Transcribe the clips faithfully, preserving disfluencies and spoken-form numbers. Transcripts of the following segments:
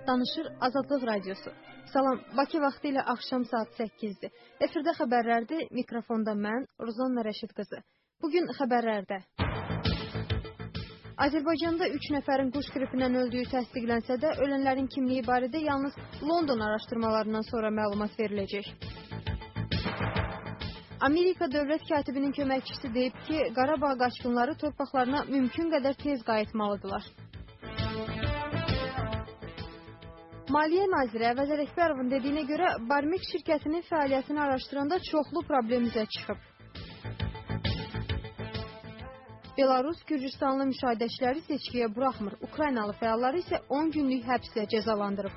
Danışır Azadlıq Radiosu. Salam, Bakı vaxtı ilə axşam saat səkkizdir. Efirdə xəbərlərdir, mikrofonda mən, Ruzanna Rəşid qızı. Bugün xəbərlərdə. Azərbaycanda üç nəfərin quş qripindən öldüyü təsdiqlənsə də, ölənlərin kimliyi barədə yalnız London araşdırmalarından sonra məlumat veriləcək. Amerika dövlət katibinin köməkçisi deyib ki, Qarabağ qaçqınları torpaqlarına mümkün qədər tez qayıtmalıdırlar. Maliyyə naziri Əvəz Ələkbərovun dediyinə görə, Barmik şirkətinin fəaliyyətini araşdıranda çoxlu problem üzə çıxıb. Belarus Gürcüstanlı müşahidəçiləri seçkiyə buraxmır, Ukraynalı fəalları isə on günlük həbslə cəzalandırıb.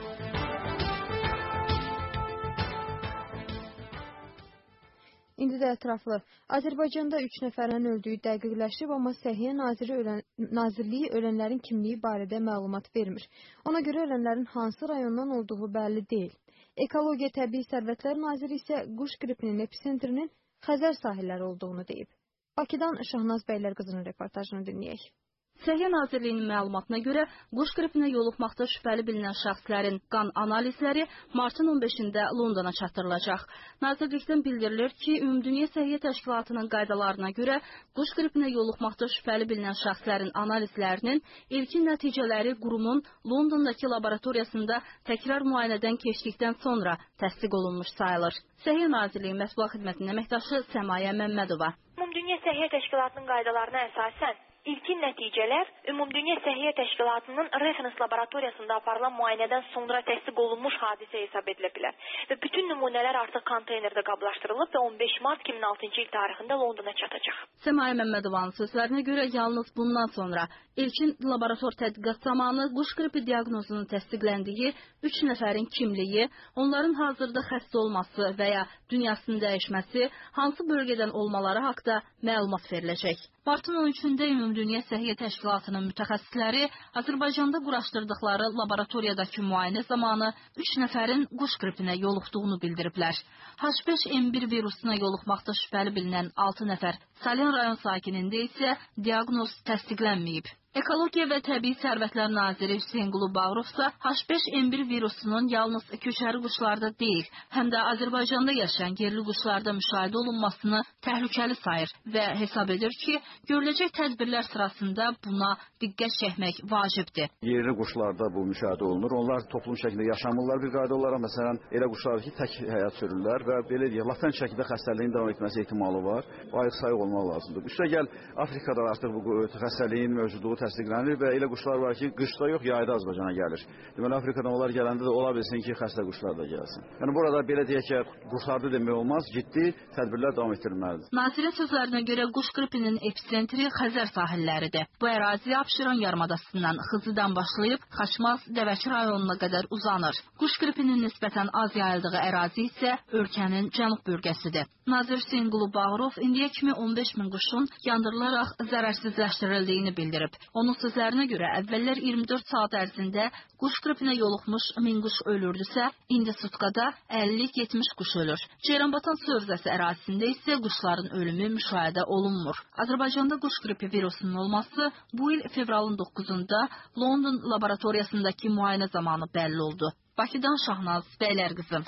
İndi də ətraflı. Azərbaycanda üç nəfərin öldüyü dəqiqləşib, amma Səhiyyə Naziri ölən, Nazirliyi ölənlərin kimliyi barədə məlumat vermir. Ona görə ölənlərin hansı rayondan olduğu bəlli deyil. Ekologiya Təbii Sərvətlər Naziri isə quş qripinin episentrinin Xəzər sahilləri olduğunu deyib. Bakıdan Şahnaz Bəylər qızının reportajını dinləyək. Səhiyyə Nazirliyinin məlumatına görə, quş qripinə yoluxmaqda şübhəli bilinən şəxslərin qan analizləri martın on beşində Londona çatdırılacaq. Nazirlikdən bildirilir ki, Ümumdünya Səhiyyə Təşkilatının qaydalarına görə quş qripinə yoluxmaqda şübhəli bilinən şəxslərin analizlərinin ilkin nəticələri qurumun Londondakı laboratoriyasında təkrar müayinədən keçdikdən sonra təsdiq olunmuş sayılır. Səhiyyə Nazirliyi Mətbuat Xidmətinin əməkdaşı Səmaya Məmmədova. Ümumdünya Səhiyyə Təşkilatının qaydalarına əsasən İlkin nəticələr Ümumdünya Səhiyyə Təşkilatının referens laboratoriyasında aparılan müayinədən sonra təsdiq olunmuş hadisə hesab edilə bilər. Və bütün nümunələr artıq konteynerdə qablaşdırılıb və on beş mart iki min altıncı il tarixində Londona çatacaq. Səmaya Məmmədovanın sözlərinə görə yalnız bundan sonra ilkin laborator tədqiqat zamanı quş qripi diaqnozunun təsdiqləndiyi üç nəfərin kimliyi, onların hazırda xəstə olması və ya dünyasının dəyişməsi, hansı bölgədən olmaları haqda məlumat veriləcək. Martın on üçündə Ümumdünya Səhiyyə Təşkilatının mütəxəssisləri Azərbaycanda quraşdırdıqları laboratoriyadakı müayinə zamanı üç nəfərin quş qripinə yoluxduğunu bildiriblər. H beş N bir virusuna yoluxmaqda şübhəli bilinən altı nəfər Salyan rayon sakinində isə diaqnoz təsdiqlənməyib. Ekologiya və Təbii Sərvətlər Naziri Hüseynqulu Bağırov isə H beş N bir virusunun yalnız köçəri quşlarda deyil, həm də Azərbaycanda yaşayan yerli quşlarda müşahidə olunmasını təhlükəli sayır və hesab edir ki, görüləcək tədbirlər sırasında buna diqqət çəkmək vacibdir. Yerli quşlarda bu müşahidə olunur. Onlar toplum şəklində yaşamırlar bir qayda olaraq. Məsələn, elə quşlar ki, tək həyat sürürlər və belə deyək, latent şəkildə xəstəliyin davam etməsi ehtimalı var. Ayıq sayıq olmaq lazımdır. Üstəgəl Afrikada artıq bu xəstəliyin mövcudluğu təsdiqlənir və elə quşlar var ki, qışda yox, yayda Azərbaycana gəlir. Deməli, Afrikadan onlar gələndə də ola bilsin ki, xəstə quşlar da gəlsin. Yəni, burada belə deyək ki, qurtardı demək olmaz, ciddi tədbirlər davam etdirilməlidir. Nazirə sözlərinə görə quş qripinin epicentri Xəzər sahilləridir. Bu ərazi Abşeron yarımadasından Xızıdan başlayıb Xaçmaz, Dəvəki rayonuna qədər uzanır. Quş qripinin nisbətən az yayıldığı ərazi isə ölkənin cənub bölgəsidir. Nazir Hüseynqulu Bağırov indiyə kimi on beş min quşun yandırılaraq zərərsizləşdirildiyini bildirib. Onun sözlərinə görə əvvəllər iyirmi dörd saat ərzində quş qripinə yoluxmuş min quş ölürdüsə, indi sutkada əlli yetmiş quş ölür. Ceyranbatan su hövzəsi ərazisində isə quşların ölümü müşahidə olunmur. Azərbaycanda quş qripi virusunun olması bu il fevralın doqquzunda London laboratoriyasındakı müayinə zamanı bəlli oldu. Bakıdan Şahnaz Bəylər qızı.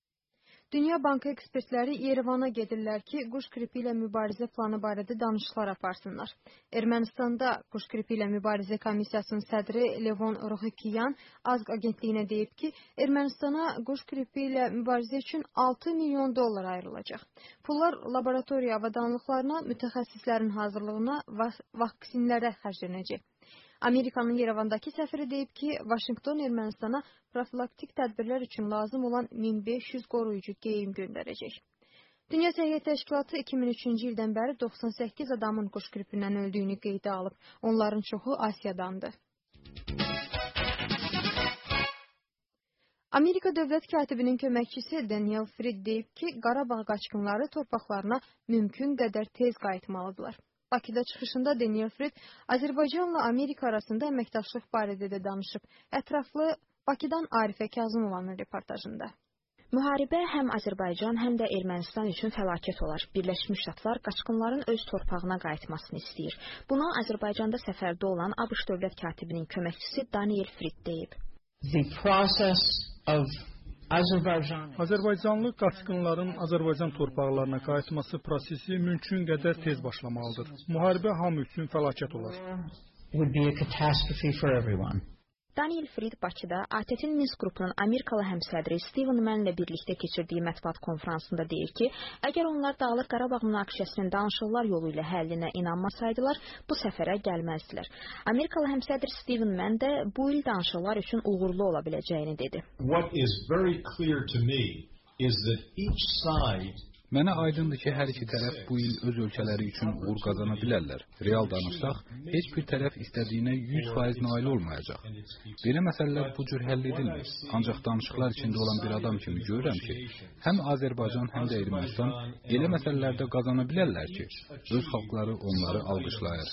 Dünya Bankı ekspertləri Yerevana gedirlər ki, quş qripi ilə mübarizə planı barədə danışıqlar aparsınlar. Ermənistanda quş qripi ilə mübarizə komissiyasının sədri Levon Rohikyan Azq agentliyinə deyib ki, Ermənistana quş qripi ilə mübarizə üçün altı milyon dollar ayrılacaq. Pullar laboratoriya avadanlıqlarına, mütəxəssislərin hazırlığına, vaksinlərə xərclənəcək. Amerikanın Yerevandakı səfiri deyib ki, Vaşinqton Ermənistana profilaktik tədbirlər üçün lazım olan min beş yüz qoruyucu geyim göndərəcək. Dünya Səhiyyə Təşkilatı iki min üçüncü ildən bəri doxsan səkkiz adamın quş qripindən öldüyünü qeydə alıb. Onların çoxu Asiyadandır. Amerika dövlət katibinin köməkçisi Daniel Fried deyib ki, Qarabağ qaçqınları torpaqlarına mümkün qədər tez qayıtmalıdırlar. Bakıda çıxışında Daniel Fried Azərbaycanla Amerika arasında əməkdaşlıq barədə də danışıb. Ətraflı Bakıdan Arifə Kazımovanın reportajında. Müharibə həm Azərbaycan, həm də Ermənistan üçün fəlakət olar. Birləşmiş Ştatlar qaçqınların öz torpağına qayıtmasını istəyir. Buna Azərbaycanda səfərdə olan ABŞ dövlət katibinin köməkçisi Daniel Fried deyib. The process of Azərbaycanlı qaçqınların Azərbaycan torpaqlarına qayıtması prosesi mümkün qədər tez başlamalıdır. Müharibə hamı üçün fəlakət olar. Daniel Fried Bakıda A T T'nin Minsk qrupunun Amerikalı həmsədri Steven Mannlə birlikdə keçirdiyi mətbuat konfransında deyir ki, əgər onlar Dağlıq Qarabağ münaqişəsinin danışıqlar yolu ilə həllinə inanmasaydılar, bu səfərə gəlməzdilər. Amerikalı həmsədr Steven Mann də bu il danışıqlar üçün uğurlu ola biləcəyini dedi. What is very clear to me is that each side Mənə aydındır ki, hər iki tərəf bu il öz ölkələri üçün uğur qazana bilərlər. Real danışsaq, heç bir tərəf istədiyinə yüz faiz nail olmayacaq. Belə məsələlər bu cür həll edilmir. Ancaq danışıqlar içində olan bir adam kimi görürəm ki, həm Azərbaycan, həm də Ermənistan elə məsələlərdə qazana bilərlər ki, öz xalqları onları alqışlayır.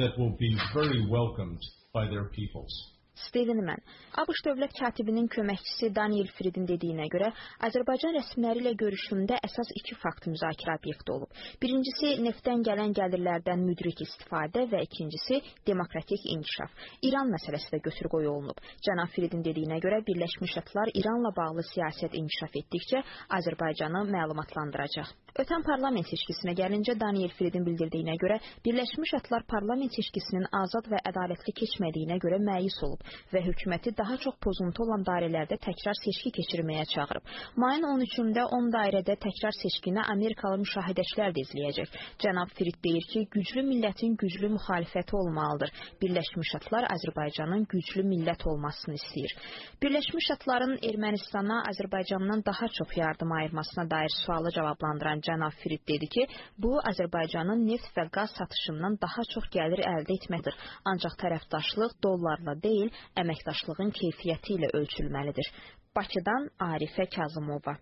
Steven Mann, ABŞ dövlət katibinin köməkçisi Daniel Friedin dediyinə görə, Azərbaycan rəsmiləri ilə görüşümdə əsas iki fakt müzakirə obyekti olub. Birincisi, neftdən gələn gəlirlərdən müdrik istifadə və ikincisi, demokratik inkişaf. İran məsələsi də götür-qoy olunub. Cənab Friedin dediyinə görə, Birləşmiş Ştatlar İranla bağlı siyasət inkişaf etdikcə Azərbaycanı məlumatlandıracaq. Ötən parlament seçkisinə gəlincə, Daniel Friedin bildirdiyinə görə, Birləşmiş Ştatlar parlament seçkisinin azad və ədalətli keçmədiyinə görə məyus olub və hökuməti daha çox pozuntu olan dairələrdə təkrar seçki keçirməyə çağırıb. Mayın on üçündə on dairədə təkrar seçkini Amerikalı müşahidəçilər də izləyəcək. Cənab Fried deyir ki, güclü millətin güclü müxalifəti olmalıdır. Birləşmiş Ştatlar Azərbaycanın güclü millət olmasını istəyir. Birləşmiş Ştatların Ermənistana Azərbaycandan daha çox yardım ayırmasına dair sualı cavablandıran cənab Fried dedi ki, bu Azərbaycanın neft və qaz satışından daha çox gəlir əldə etməkdir. Ancaq tərəfdaşlıq dollarla deyil, əməkdaşlığın keyfiyyəti ilə ölçülməlidir. Bakıdan Arifə Kazımova.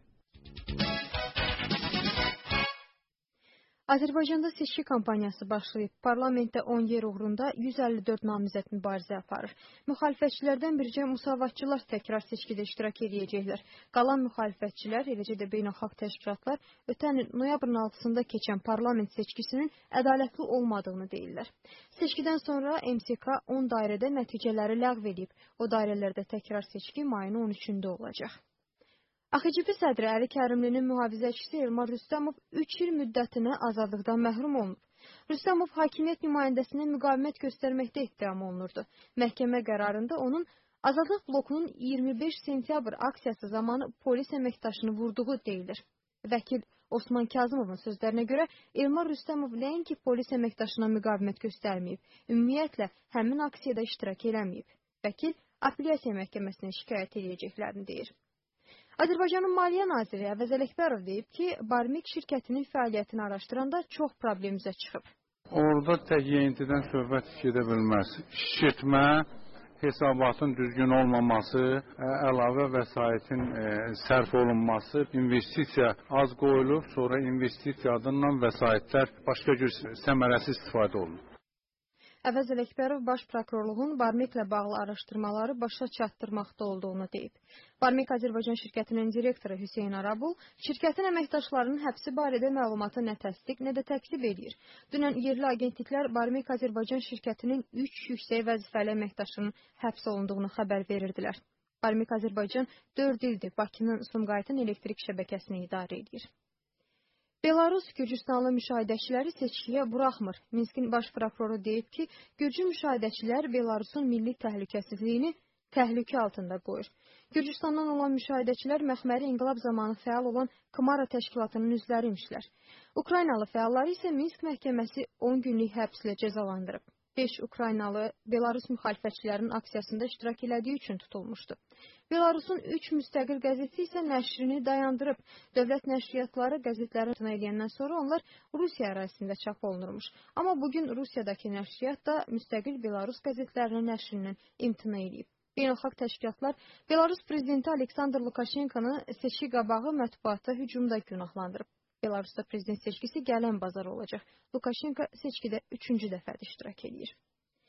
Azərbaycanda seçki kampaniyası başlayıb. Parlamentdə on yer uğrunda yüz əlli dörd namizəd mübarizə aparır. Müxalifətçilərdən bircə müsavatçılar təkrar seçkidə iştirak edəcəklər. Qalan müxalifətçilər, eləcə də beynəlxalq təşkilatlar ötən il noyabrın altısında keçən parlament seçkisinin ədalətli olmadığını deyirlər. Seçkidən sonra M S K on dairədə nəticələri ləğv edib. O dairələrdə təkrar seçki mayın on üçündə olacaq. A X C B sədri Əli Kərimlinin mühafizəçisi Elmar Rüstəmov üç il müddətinə azadlıqdan məhrum olunub. Rüstəmov hakimiyyət nümayəndəsinə müqavimət göstərməkdə ittiham olunurdu. Məhkəmə qərarında onun Azadlıq blokunun iyirmi beş sentyabr aksiyası zamanı polis əməkdaşını vurduğu deyilir. Vəkil Osman Kazımovun sözlərinə görə Elmar Rüstəmov nəinki polis əməkdaşına müqavimət göstərməyib, ümumiyyətlə həmin aksiyada iştirak eləməyib. Vəkil apellyasiya məhkəməsinə şikayət edəcəklərini deyir. Azərbaycanın Maliyyə naziri Əvəz Ələkbərov deyib ki, Barmik şirkətinin fəaliyyətini araşdıranda çox problem üzə çıxıb. Orada tək yeyintidən söhbət gedə bilməz. Şişirtmə, hesabatın düzgün olmaması, əlavə vəsaitin e, sərf olunması, investisiya az qoyulub, sonra investisiya adından vəsaitlər başqa cür səmərəsiz istifadə olunub. Əvəz Ələkbərov baş prokurorluğun Barmiklə bağlı araşdırmaları başa çatdırmaqda olduğunu deyib. Barmik Azərbaycan şirkətinin direktoru Hüseyn Arabul, şirkətin əməkdaşlarının həbsi barədə məlumatı nə təsdiq, nə də təkzib edir. Dünən yerli agentliklər Barmik Azərbaycan şirkətinin üç yüksək vəzifəli əməkdaşının həbs olunduğunu xəbər verirdilər. Barmik Azərbaycan dörd ildir Bakının Sumqayıtın elektrik şəbəkəsini idarə edir. Belarus Gürcüstanlı müşahidəçiləri seçkiyə buraxmır. Minskin baş prokuroru deyib ki, Gürcü müşahidəçilər Belarusun milli təhlükəsizliyini təhlükə altında qoyur. Gürcüstandan olan müşahidəçilər məxməri inqilab zamanı fəal olan Kmara təşkilatının üzvləri imişlər. Ukraynalı fəalları isə Minsk məhkəməsi on günlük həbslə cəzalandırıb. beş Ukraynalı Belarus müxalifətçilərinin aksiyasında iştirak elədiyi üçün tutulmuşdu. Belarusun üç müstəqil qəzeti isə nəşrini dayandırıb. Dövlət nəşriyyatları qəzetləri imtina edəndən sonra onlar Rusiya ərazisində çap olunurmuş. Amma bugün Rusiyadakı nəşriyyat da müstəqil Belarus qəzetlərinin nəşrindən imtina edib. Beynəlxalq təşkilatlar Belarus prezidenti Aleksandr Lukashenkonı seçki qabağı mətbuatda hücumda günahlandırıb. Belarusda prezident seçkisi gələn bazar olacaq. Lukashenko seçkidə üçüncü dəfədir iştirak edir.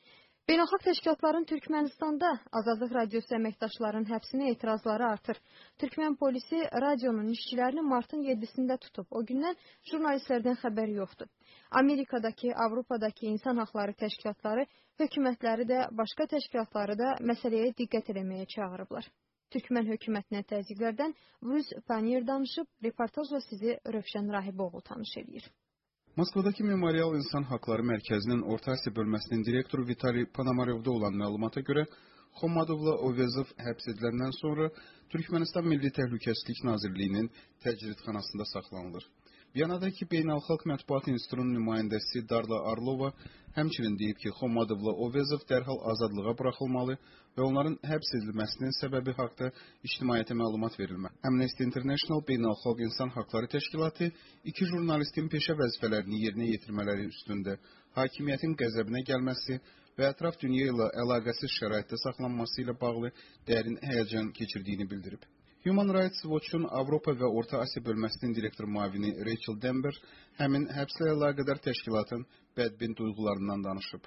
Beynəlxalq təşkilatların Türkmənistanda Azadlıq Radiosu əməkdaşlarının həbsinə etirazları artır. Türkmən polisi radionun işçilərini martın yeddisində tutub. O gündən jurnalistlərdən xəbər yoxdur. Amerikadakı, Avropadakı insan haqları təşkilatları, hökumətləri də, başqa təşkilatları da məsələyə diqqət eləməyə çağırıblar. Türkmən hökumətinə təzyiqlərdən Bruz Panir danışıb, reportajla sizi Rövşən Rahiboğlu tanış edir. Moskvadakı Memorial İnsan Haqları Mərkəzinin Orta Asiya bölməsinin direktoru Vitali Panamarevdə olan məlumata görə Xomadovla Ovezov həbs ediləndən sonra Türkmənistan Milli Təhlükəsizlik Nazirliyinin təcridxanasında saxlanılır. Viyanadakı Beynəlxalq Mətbuat İnstitutunun nümayəndəsi Darla Arlova həmçinin deyib ki, Xomadovla Ovezov dərhal azadlığa buraxılmalı və onların həbs edilməsinin səbəbi haqda ictimaiyyətə məlumat verilməli. Amnesty International Beynəlxalq İnsan Haqları Təşkilatı iki jurnalistin peşə vəzifələrini yerinə yetirmələri üstündə hakimiyyətin qəzəbinə gəlməsi və ətraf dünya ilə əlaqəsiz şəraitdə saxlanması ilə bağlı dərin həyəcan keçirdiyini bildirib. Human Rights Watch-un Avropa və Orta Asiya bölməsinin direktor müavini Rachel Denber həmin həbslə əlaqədar təşkilatın bədbin duyğularından danışıb.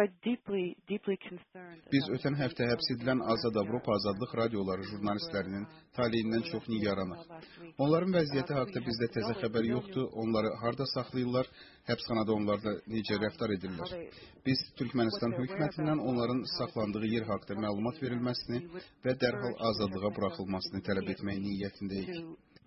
Biz ötən həftə həbs edilən Azad Avropa Azadlıq radioları jurnalistlərinin taleyindən çox nigaranıq. Onların vəziyyəti haqda bizdə təzə xəbər yoxdur, onları harda saxlayırlar, həbsxanada onlarla necə rəftar edirlər. Biz Türkmənistan hökumətindən onların saxlandığı yer haqda məlumat verilməsini və dərhal azadlığa buraxılmasını tələb etmək niyyətindəyik.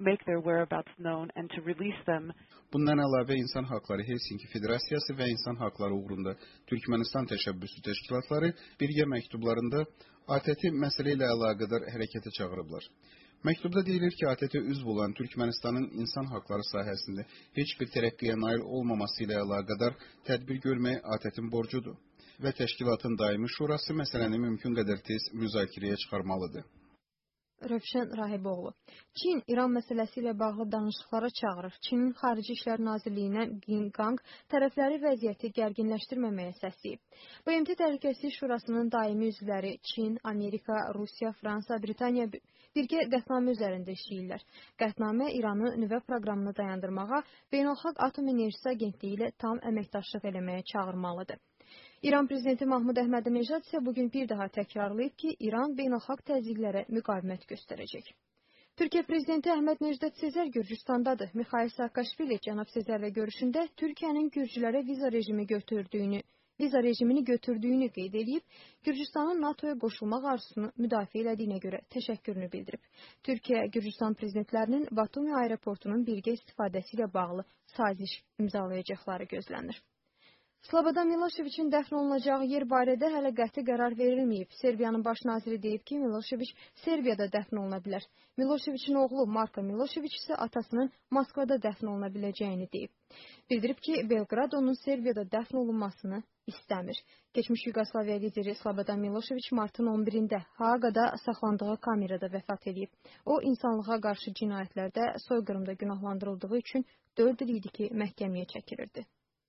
Bundan əlavə İnsan Haqları Helsinki Federasiyası və İnsan Haqları uğrunda Türkmənistan təşəbbüsü təşkilatları birgə məktublarında A T T məsələ ilə əlaqədar hərəkətə çağırıblar. Məktubda deyilir ki, A T T üzv olan Türkmənistanın insan haqları sahəsində heç bir tərəqqiyə nail olmaması ilə əlaqədar tədbir görmək A T T-in borcudur və təşkilatın daimi şurası məsələni mümkün qədər tez müzakirəyə çıxarmalıdır. Rövşən Rahiboğlu. Çin İran məsələsi ilə bağlı danışıqlara çağırır. Çinin Xarici İşlər Nazirliyindən Qin Gang tərəfləri vəziyyəti gərginləşdirməməyə səsləyib. B M T Təhlükəsizlik Şurasının daimi üzvləri Çin, Amerika, Rusiya, Fransa, Britaniya birgə qətnamə üzərində işləyirlər. Qətnamə İranı nüvə proqramını dayandırmağa Beynəlxalq Atom Enerjisi Agentliyi ilə tam əməkdaşlıq eləməyə çağırmalıdır. İran prezidenti Mahmud Əhmədinejad isə bugün bir daha təkrarlayıb ki, İran beynəlxalq təzyiqlərə müqavimət göstərəcək. Türkiyə prezidenti Əhməd Necdet Sezer Gürcüstandadır. Mikhail Saakashvili cənab Sezerlə görüşündə Türkiyənin Gürcülərə viza rejimi götürdüyünü, viza rejimini götürdüyünü qeyd edib, Gürcüstanın NATOya qoşulmaq arzusunu müdafiə elədiyinə görə təşəkkürünü bildirib. Türkiyə Gürcüstan prezidentlərinin Batumi aeroportunun birgə istifadəsi ilə bağlı saziş imzalayacaqları gözlənir. Slobodan Miloševićin dəfn olunacağı yer barədə hələ qəti qərar verilməyib. Serbiyanın baş naziri deyib ki, Milošević Serbiyada dəfn oluna bilər. Miloševićin oğlu Marko Milošević isə atasının Moskvada dəfn oluna biləcəyini deyib. Bildirib ki, Belqrad onun Serbiyada dəfn olunmasını istəmir. Keçmiş Yugoslaviya lideri Slobodan Milošević martın on birində Haaqada saxlandığı kamerada vəfat edib. O, insanlığa qarşı cinayətlərdə soyqırımda günahlandırıldığı üçün dörd il idi ki, məhkəməyə çəkilirdi.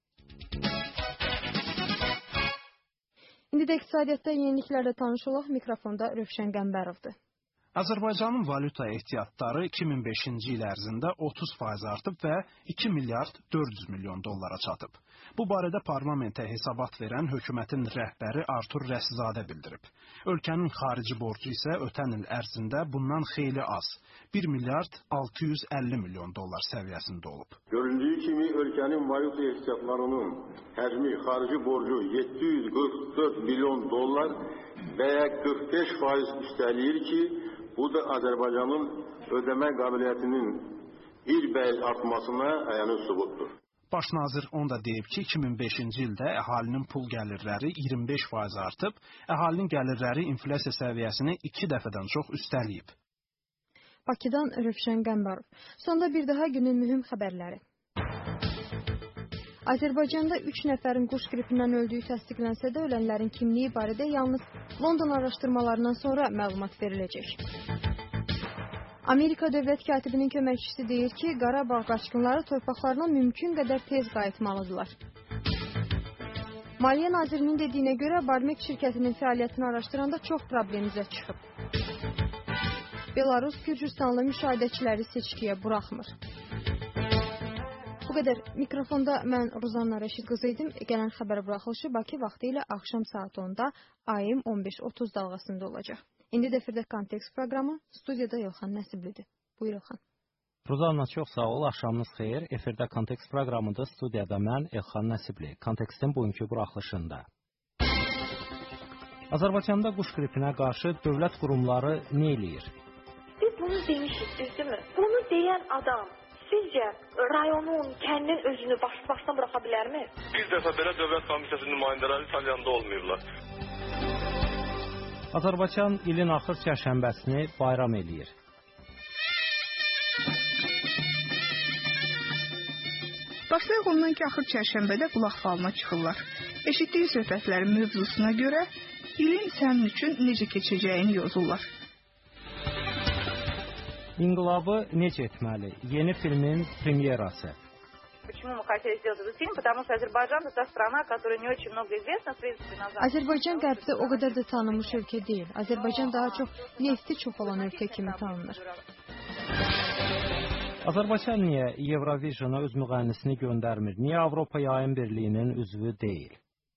İndi də iqtisadiyyatda yeniliklərlə tanış olaq. Mikrofonda Rövşən Qəmbərovdur. Azərbaycanın valyuta ehtiyatları iki min beşinci il ərzində otuz faiz artıb və iki milyard dörd yüz milyon dollara çatıb. Bu barədə parlamentə hesabat verən hökumətin rəhbəri Artur Rəsizadə bildirib. Ölkənin xarici borcu isə ötən il ərzində bundan xeyli az, bir milyard altı yüz əlli milyon dollar səviyyəsində olub. Göründüyü kimi ölkənin valyuta ehtiyatlarının həcmi xarici borcu yeddi yüz qırx dörd milyon dollar və ya qırx beş faiz üstəliyir ki, bu da Azərbaycanın ödəmə qabiliyyətinin bir bəy artmasına əyanı sübutdur. Baş nazir onda deyib ki, iki min beşinci ildə əhalinin pul gəlirləri iyirmi beş faiz artıb, əhalinin gəlirləri inflyasiya səviyyəsini iki dəfədən çox üstəliyib. Bakıdan Rövşən Qəmbərov. Sonda bir daha günün mühüm xəbərləri. Azərbaycanda üç nəfərin quş qripindən öldüyü təsdiqlənsə də ölənlərin kimliyi barədə yalnız London araşdırmalarından sonra məlumat veriləcək. Amerika dövlət katibinin köməkçisi deyir ki, Qarabağ qaçqınları torpaqlarına mümkün qədər tez qayıtmalıdırlar. Maliyyə nazirinin dediyinə görə Barmek şirkətinin fəaliyyətini araşdıranda çox problem üzə çıxıb. Belarus Gürcüstanlı müşahidəçiləri seçkiyə buraxmır. Bu qədər. Mikrofonda mən Ruzanna Rəşid qızı idim. Gələn xəbər buraxılışı Bakı vaxtı ilə axşam saat onda A M on beş otuz dalğasında olacaq. İndi də efirdə Kontekst proqramı, studiyada Elxan Nəsiblidir. Buyur Elxan. Ruzanna, çox sağ ol. Axşamınız xeyir. Efirdə Kontekst proqramında studiyada mən Elxan Nəsibli. Kontekstin bugünkü buraxılışında. Azərbaycanda quş qripinə qarşı dövlət qurumları nə eləyir? Biz bunu demişik, düzdürmü? Bunu deyən adam sizcə rayonun, kəndin özünü baş-başdan buraxa bilərmi? Bir dəfə belə dövlət komissiyasının nümayəndələri İtalyanda olmayırlar. Azərbaycan ilin axır çərşənbəsini bayram eləyir. Başlayaq ondan ki, axır çərşənbədə qulaq falına çıxırlar. Eşitdiyi söhbətlərin mövzusuna görə ilin sənin üçün necə keçəcəyini yozurlar. İnqilabı necə etməli? Yeni filmin premyerası. Почему мы хотели сделать этот фильм? Потому что Азербайджан это страна, которая не очень много известна, в принципе, на Западе. Azərbaycan qərbdə o qədər də tanınmış ölkə deyil. Azərbaycan daha çox nefti çox olan ölkə kimi tanınır. Azərbaycan niyə Eurovision'a öz müğənnisini göndərmir? Niyə Avropa Yayın Birliyinin üzvü deyil?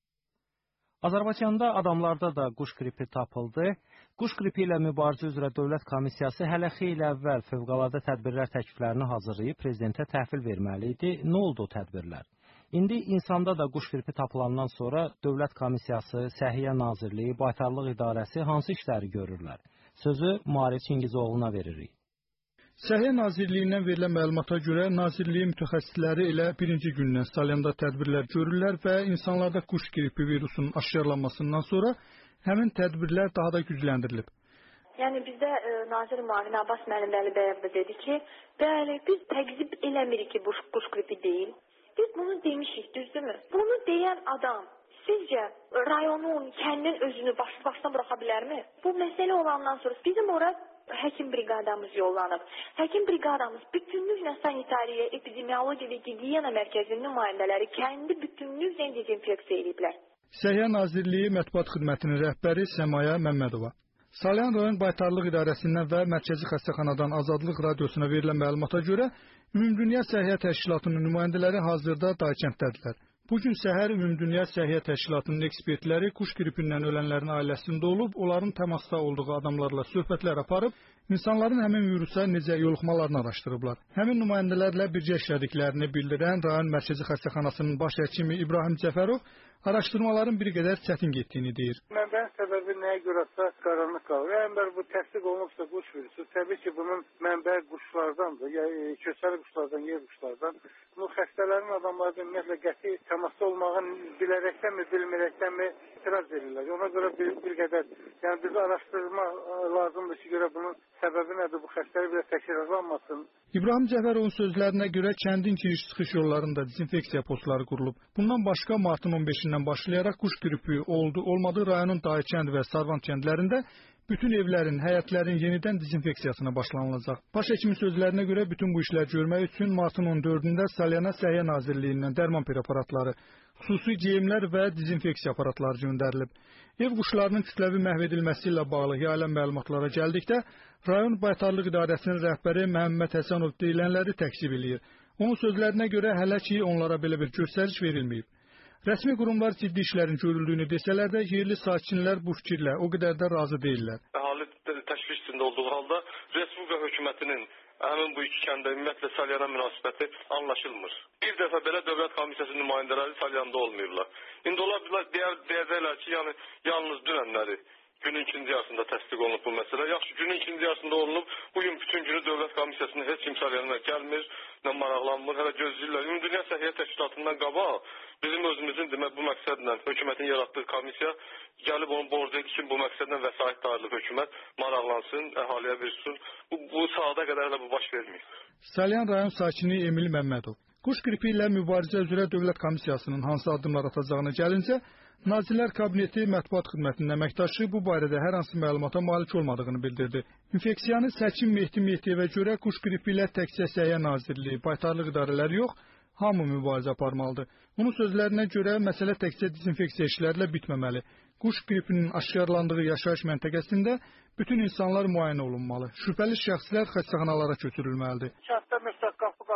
Azərbaycanda adamlarda da quş qripi tapıldı. Quş qripi ilə mübarizə üzrə Dövlət Komissiyası hələ xeyli əvvəl fövqəladə tədbirlər təkliflərini hazırlayıb prezidentə təhvil verməli idi. Nə oldu o tədbirlər? İndi insanda da quş qripi tapılandan sonra Dövlət Komissiyası, Səhiyyə Nazirliyi, Baytarlıq İdarəsi hansı işləri görürlər? Sözü Maarif Çingizoğlu'na veririk. Səhiyyə Nazirliyindən verilən məlumata görə Nazirliyin mütəxəssisləri elə birinci gündən Salyanda tədbirlər görürlər və insanlarda quş qripi virusunun aşkarlanmasından sonra həmin tədbirlər daha da gücləndirilib. Yəni bizdə e, Nazir Müavin Abbas Məlimbəlibəyev də dedi ki, bəli, biz təqzib eləmirik ki, bu quş qripi deyil. Biz bunu demişik, düzdürmü? Bunu deyən adam sizcə rayonun, kəndin özünü baş-başdan buraxa bilərmi? Bu məsələ olandan sonra bizim ora həkim briqadamız yollanıb. Həkim briqadamız bütünlüklə sanitariya, epidemiologiya və gigiyena mərkəzinin nümayəndələri kəndi bütünlüklə dezinfeksiya ediblər. Səhiyyə Nazirliyi Mətbuat Xidmətinin rəhbəri Səmaya Məmmədova. Salyan rayon Baytarlıq İdarəsindən və Mərkəzi Xəstəxanadan Azadlıq Radiosuna verilən məlumata görə Ümumdünya Səhiyyə Təşkilatının nümayəndələri hazırda Daykənddədirlər. Bugün səhər Ümumdünya Səhiyyə Təşkilatının ekspertləri quş qripindən ölənlərin ailəsində olub, onların təmasda olduğu adamlarla söhbətlər aparıb, insanların həmin virusa necə yoluxmalarını araşdırıblar. Həmin nümayəndələrlə birgə işlədiklərini bildirən rayon Mərkəzi Xəstəxanasının baş həkimi İbrahim Cəfərov araşdırmaların bir qədər çətin getdiyini deyir. Mənbənin səbəbi nəyə görəsə qaranlıq qalır. Əgər bu təsdiq olunubsa quş virusu, təbii ki, bunun mənbəyi quşlardandır, yəni köçəri quşlardan, yer quşlardan. Bu xəstələrin adamları ümumiyyətlə qəti təmasda olmağın bilərəkdənmi, bilmərəkdənmi etiraz edirlər. Ona görə bir, bir qədər, yəni bizi araşdırma lazımdır ki, görə bunun səbəbi nədir, bu xəstəlik belə təkrarlanmasın. İbrahim Cəfərovun sözlərinə görə kəndin giriş-çıxış yollarında dezinfeksiya postları qurulub. Bundan başqa martın on beşindən başlayaraq quş qripi oldu, olmadığı rayonun Daykənd və Sarvan kəndlərində bütün evlərin, həyətlərin yenidən dezinfeksiyasına başlanılacaq. Baş həkimin sözlərinə görə bütün bu işlər görmək üçün martın on dördündə Salyana Səhiyyə Nazirliyindən dərman preparatları, xüsusi geyimlər və dezinfeksiya aparatları göndərilib. Ev quşlarının kütləvi məhv edilməsi ilə bağlı yayılan məlumatlara gəldikdə, rayon Baytarlıq İdarəsinin rəhbəri Məhəmməd Həsənov deyilənləri təksib eləyir. Onun sözlərinə görə hələ ki, onlara belə bir göstəriş verilməyib. Rəsmi qurumlar ciddi işlərin görüldüyünü desələr də, yerli sakinlər bu fikirlə o qədər də razı deyirlər. Əhali təşviş içində olduğu halda Respublika hökumətinin həmin bu iki kəndə ümumiyyətlə Salyana münasibəti anlaşılmır. Bir dəfə belə Dövlət Komissiyasının nümayəndələri Salyanda olmayırlar. İndi ola deyər, deyəcəklər ki, yəni yalnız dünənləri günün ikinci yarısında təsdiq olunub bu məsələ. Yaxşı, günün ikinci yarısında olunub, bugün bütün günü Dövlət Komissiyasının heç kim Salyana gəlmir, nə maraqlanmır, hələ gözləyirlər. Ümumdünya Səhiyyə Təşkilatından qabaq bizim özümüzün demək bu məqsədlə hökumətin yaratdığı komissiya gəlib onun borcu ki, bu məqsədlə vəsait dağılıb hökumət maraqlansın, əhaliyə versin. Bu, bu saata qədər də bu baş verməyib. Salyan rayon sakini Emil Məmmədov. Quş qripi ilə mübarizə üzrə Dövlət Komissiyasının hansı addımlar atacağına gəlincə, Nazirlər Kabineti Mətbuat Xidmətinin əməkdaşı bu barədə hər hansı məlumata malik olmadığını bildirdi. İnfeksiyanı Səkin Mehdi Mehdiyevə görə quş qripi ilə təkcə Səhiyyə Nazirliyi, baytarlıq idarələri yox, hamı mübarizə aparmalıdır. Onun sözlərinə görə məsələ təkcə dezinfeksiya işlərlə bitməməli. Quş qripinin aşkarlandığı yaşayış məntəqəsində bütün insanlar müayinə olunmalı. Şübhəli şəxslər xəstəxanalara köçürülməlidir. Şəxsdə müstəq qapı-qapı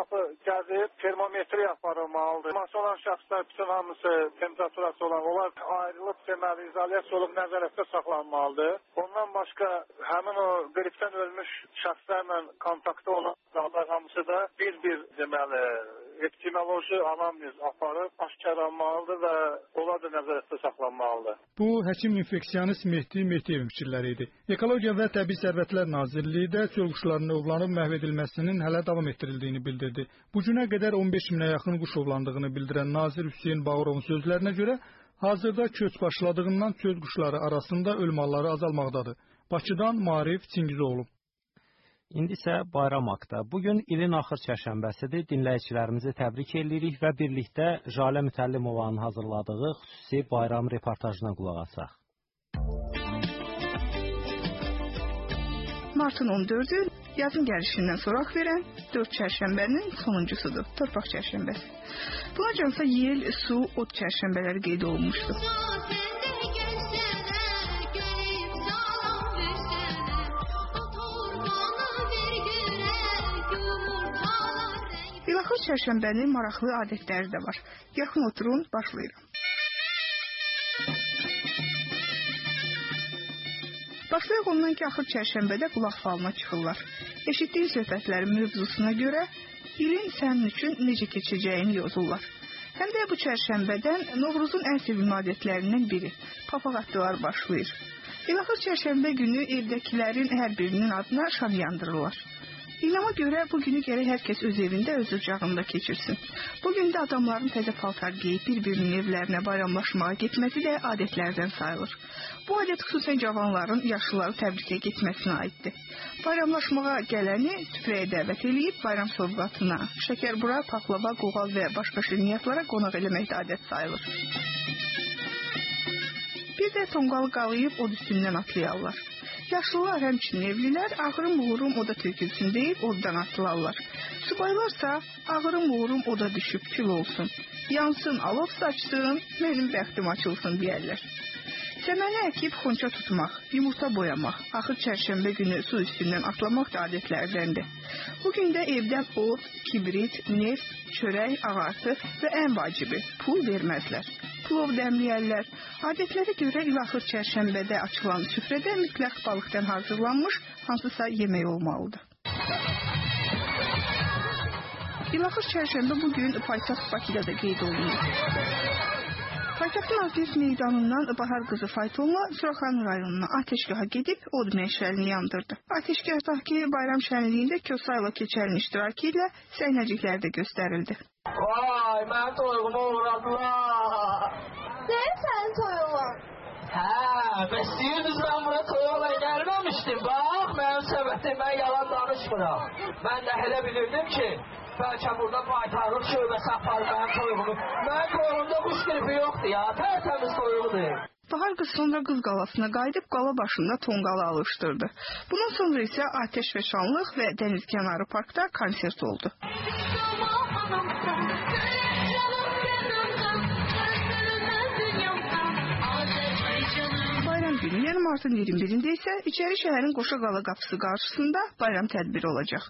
ətrafı gəzib termometriya aparılmalıdır. Maçı olan şəxslər bütün hamısı temperaturası olan, onlar ayrılıb deməli izolyasiya olub nəzarətdə saxlanmalıdır. Ondan başqa həmin o qripdən ölmüş şəxslərlə kontaktda olan adamlar hamısı da bir-bir deməli epidemioloji anamnez aparıb aşkarlanmalıdır və onlar da nəzarətdə saxlanmalıdır. Bu, həkim infeksionist Mehdi Mehdiyevin fikirləri idi. Ekologiya və Təbii Sərvətlər Nazirliyi də çöl quşlarının ovlanıb məhv edilməsinin hələ davam etdirildiyini bildirdi. Bu günə qədər on beş minə yaxın quş ovlandığını bildirən nazir Hüseyn Bağırovun sözlərinə görə, hazırda köç başladığından çöl quşları arasında ölüm halları azalmaqdadır. Bakıdan Maarif Çingizoğlu. İndi isə bayram haqqında. Bugün ilin axır çərşənbəsidir. Dinləyicilərimizi təbrik edirik və birlikdə Jalə Mütəllimovanın hazırladığı xüsusi bayram reportajına qulaq asaq. Martın on dördü yazın gəlişindən soraq verən dörd çərşənbənin sonuncusudur. Torpaq çərşənbəsi. Buna cansa yel, su, ot çərşənbələri qeyd olunmuşdur. İlaxır çərşənbənin maraqlı adətləri də var. Yaxın oturun, başlayıram. Başlayaq ondan ki, axır çərşənbədə qulaq falına çıxırlar. Eşitdiyin söhbətlərin mövzusuna görə ilin sənin üçün necə keçəcəyini yazırlar. Həm də bu çərşənbədən Novruzun ən sevimli adətlərindən biri, papaq atdılar başlayır. İlaxır çərşənbə günü evdəkilərin hər birinin adına şam yandırırlar. İnama görə bu günü gərək hər kəs öz evində, öz ocağında keçirsin. Bu gündə adamların təzə paltar geyib bir-birinin evlərinə bayramlaşmağa getməsi də adətlərdən sayılır. Bu adət xüsusən cavanların yaşlıları təbriyə getməsinə aiddir. Bayramlaşmağa gələni süfrəyə dəvət eləyib bayram sovqatına, şəkərbura, paxlava, qoğal və başqa şirniyyatlara qonaq eləmək də adət sayılır. Bir də tonqalı qalayıb od üstündən atlayarlar. Yaşlılar, həmçinin evlilər ağırım uğurum oda tökülsün deyib oddan atılarlar. Subaylarsa ağırım uğurum oda düşüb kül olsun, yansın, alov saçsın, mənim bəxtim açılsın deyərlər. Səməni əkib xonça tutmaq, yumurta boyamaq, axır çərşənbə günü su üstündən atlamaq da adətlərdəndir. Bugün də evdən od, kibrit, neft, çörək, ağartı və ən vacibi pul verməzlər. Plov dəmləyərlər. Adətlərə görə ilaxır çərşənbədə açılan süfrədə mütləq balıqdan hazırlanmış hansısa yemək olmalıdır. İlaxır çərşənbə bugün paytaxt Bakıda da qeyd olunur. Paytaxtın Aziyet meydanından Bahar qızı faytonla Suraxanı rayonuna ateşgaha gedib od məşəlini yandırdı. Ateşgahdakı bayram şənliyində Kosa ilə keçərin iştirakı ilə səhnəciklər də göstərildi. Vay, mənim toyğuma uğradılar. Deyim sənin toyuğun? Hə, bəs deyirdiniz mən bura toyuqla gəlməmişdim. Bax, mənim səbətim, mən yalan danışmıram. Mən də elə bilirdim ki, bəlkə burada baytarlıq şöbəsi aparır mənim toyuğumu. Mənim toyuğumda quş qripi yoxdur ya, tərtəmiz toyuğudur. Bahar qız sonra qız qalasına qayıdıb qala başında tonqalı alışdırdı. Bundan sonra isə Ateş və Şanlıq və Dənizkənarı parkda konsert oldu. Bayram günü, yəni martın iyirmi birində isə İçəri şəhərin Qoşaqala qapısı qarşısında bayram tədbiri olacaq.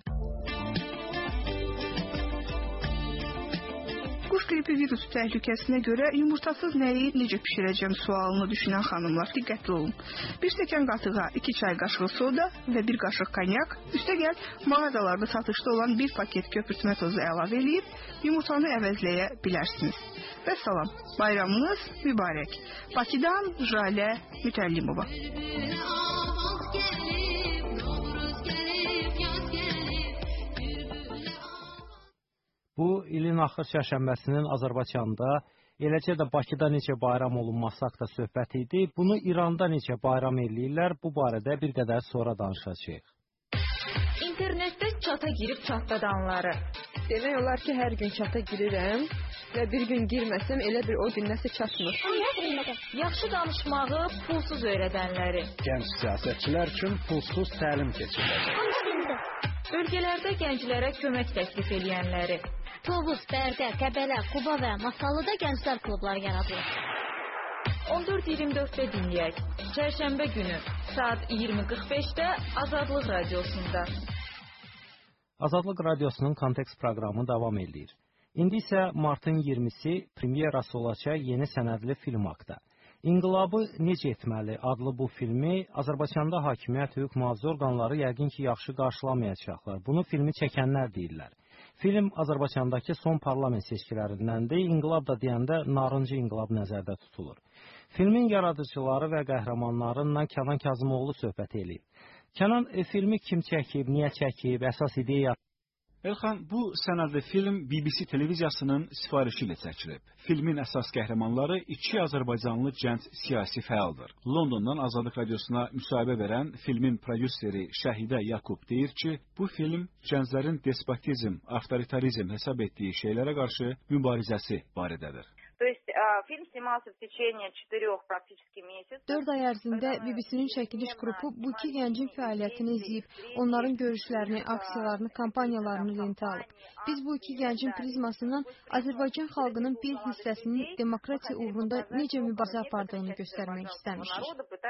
Quş qripi virusu təhlükəsinə görə yumurtasız nəyi necə pişirəcəm sualını düşünən xanımlar diqqətli olun. Bir stəkan qatığa iki çay qaşığı soda və bir qaşıq konyak, üstəgəl mağazalarda satışda olan bir paket köpürtmə tozu əlavə edib yumurtanı əvəzləyə bilərsiniz. Və salam, bayramınız mübarək. Bakıdan Jalə Mütəllimova. Bu ilin axır çərşənbəsinin Azərbaycanda, eləcə də Bakıda necə bayram olunması haqqında söhbət idi. Bunu İranda necə bayram eləyirlər, bu barədə bir qədər sonra danışacağıq. İnternetdə çata girib çatdadanları. Demək olar ki, hər gün çata girirəm və bir gün girməsəm elə bir o gün nəsə çatmır. Yaxşı danışmağı pulsuz öyrədənləri. Gənc siyasətçilər üçün pulsuz təlim keçirilir. Bölgələrdə gənclərə kömək təklif edənləri. Tovuz, Bərdə, Qəbələ, Quba və Masallıda gənclər klubları yaradılır. on dörd iyirmi dörddə dinləyək. Çərşənbə günü saat iyirmi qırx beşdə Azadlıq Radiosunda. Azadlıq Radiosunun Kontekst proqramı davam edir. İndi isə martın iyirmisi premyerası olacaq yeni sənədli film haqqında. İnqilabı necə etməli adlı bu filmi Azərbaycanda hakimiyyət hüquq mühafizə orqanları yəqin ki, yaxşı qarşılamayacaqlar. Bunu filmi çəkənlər deyirlər. Film Azərbaycandakı son parlament seçkilərindəndir. İnqilab da deyəndə narıncı inqilab nəzərdə tutulur. Filmin yaradıcıları və qəhrəmanlarından Kənan Kazımoğlu söhbət eləyib. Kənan, e, filmi kim çəkib, niyə çəkib, əsas ideya? Elxan, bu sənədli film B B C televiziyasının sifarişi ilə çəkilib. Filmin əsas qəhrəmanları iki Azərbaycanlı gənc siyasi fəaldır. Londondan Azadlıq Radiosuna müsahibə verən filmin prodüseri Şəhidə Yakub deyir ki, bu film gənclərin despotizm, avtoritarizm hesab etdiyi şeylərə qarşı mübarizəsi barədədir. dörd ay ərzində B B C-nin çəkiliş qrupu bu iki gəncin fəaliyyətini izləyib, onların görüşlərini, aksiyalarını, kampaniyalarını lentə alıb. Biz bu iki gəncin prizmasından Azərbaycan xalqının bir hissəsinin demokratiya uğrunda necə mübarizə apardığını göstərmək istəmişik.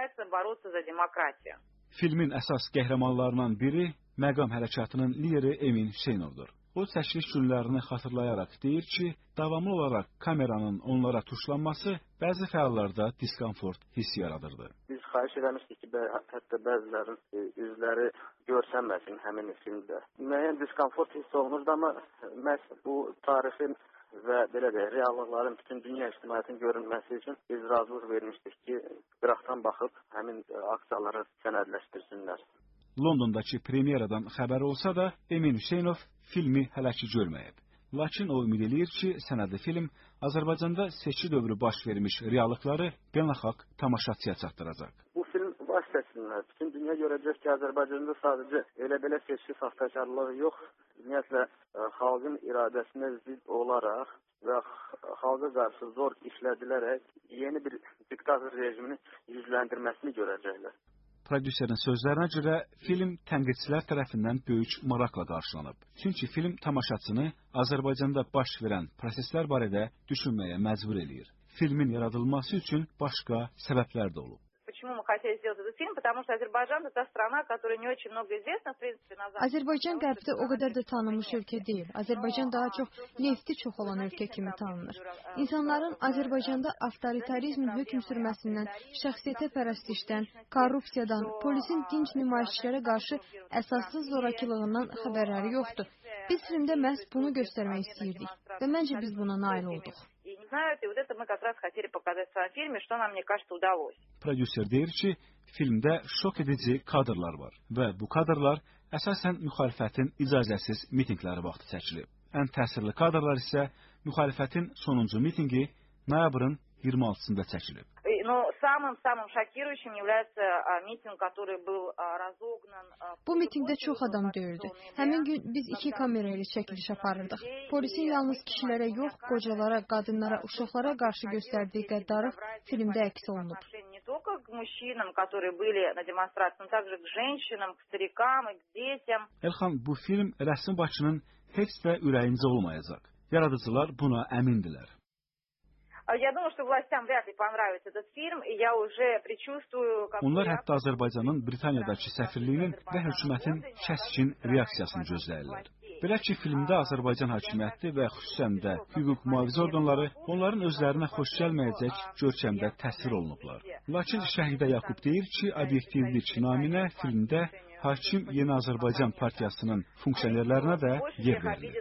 Filmin əsas qəhrəmanlarından biri Məqam hərəkatının lideri Emin Hüseynovdur. O çəkiliş günlərini xatırlayaraq deyir ki, davamlı olaraq kameranın onlara tuşlanması bəzi fəallarda diskomfort hissi yaradırdı. Biz xahiş eləmişdik ki, hətta bəzilərin üzləri görsənməsin həmin filmdə. Müəyyən diskomfort hiss olunurdu, amma məhz bu tarixin və belə də reallıqların bütün dünya ictimaiyyətinin görünməsi üçün biz razılıq vermişdik ki, qıraqdan baxıb həmin aksiyaları sənədləşdirsinlər. Londondakı premyeradan xəbər olsa da, Emin Hüseynov filmi hələ ki görməyib. Lakin o ümid eləyir ki, sənədli film Azərbaycanda seçki dövrü baş vermiş reallıqları beynəlxalq tamaşaçıya çatdıracaq. Bu film vasitəsilə bütün dünya görəcək ki, Azərbaycanda sadəcə elə-belə seçki saxtakarlığı yox, ümumiyyətlə xalqın iradəsinə zidd olaraq və xalqa qarşı zor işlədilərək yeni bir diktator rejimini yüzləndirməsini görəcəklər. Prodüserin sözlərinə görə film tənqidçilər tərəfindən böyük maraqla qarşılanıb. Çünki film tamaşaçını Azərbaycanda baş verən proseslər barədə düşünməyə məcbur eləyir. Filmin yaradılması üçün başqa səbəblər də olub. Azərbaycan qərbdə o qədər də tanınmış ölkə deyil. Azərbaycan daha çox nefti çox olan ölkə kimi tanınır. İnsanların Azərbaycanda avtoritarizmin hökm sürməsindən, şəxsiyyətə pərəstişdən, korrupsiyadan, polisin dinc nümayişçilərə qarşı əsassız zorakılığından xəbərləri yoxdur. Biz filmdə məhz bunu göstərmək istəyirdik və məncə biz buna nail olduq. Prodüser deyir ki, filmdə şok edici kadrlar var və bu kadrlar əsasən müxalifətin icazəsiz mitinqləri vaxtı çəkilib. Ən təsirli kadrlar isə müxalifətin sonuncu mitinqi noyabrın iyirmi altısında çəkilib. Bu mitingdə çox adam döyüldü. Həmin gün biz iki kamera ilə çəkiliş aparırdıq. Polisin yalnız kişilərə yox, qocalara, qadınlara, uşaqlara qarşı göstərdiyi qəddarlıq filmdə əks olunub. Elxan, bu film rəsmi Bakının heç də ürəyincə olmayacaq. Yaradıcılar buna əmindilər. Onlar hətta Azərbaycanın Britaniyadakı səfirliyinin və hökumətin kəskin reaksiyasını gözləyirlər. Belə ki, filmdə Azərbaycan hakimiyyəti və xüsusən də hüquq mühafizə orqanları onların özlərinə xoş gəlməyəcək görkəmdə təsvir olunublar. Lakin Şəhidə Yakub deyir ki, obyektivlik naminə filmdə Hakim Yeni Azərbaycan Partiyasının funksionerlərinə də yer verilir.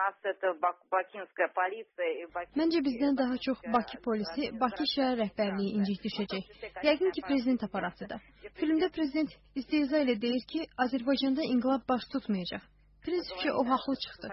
Məncə bizdən daha çox Bakı polisi, Bakı şəhər rəhbərliyi incik düşəcək. Yəqin ki, prezident aparatıdır. Filmdə prezident istehza ilə deyir ki, Azərbaycanda inqilab baş tutmayacaq. Prinsipcə o haqlı çıxdı.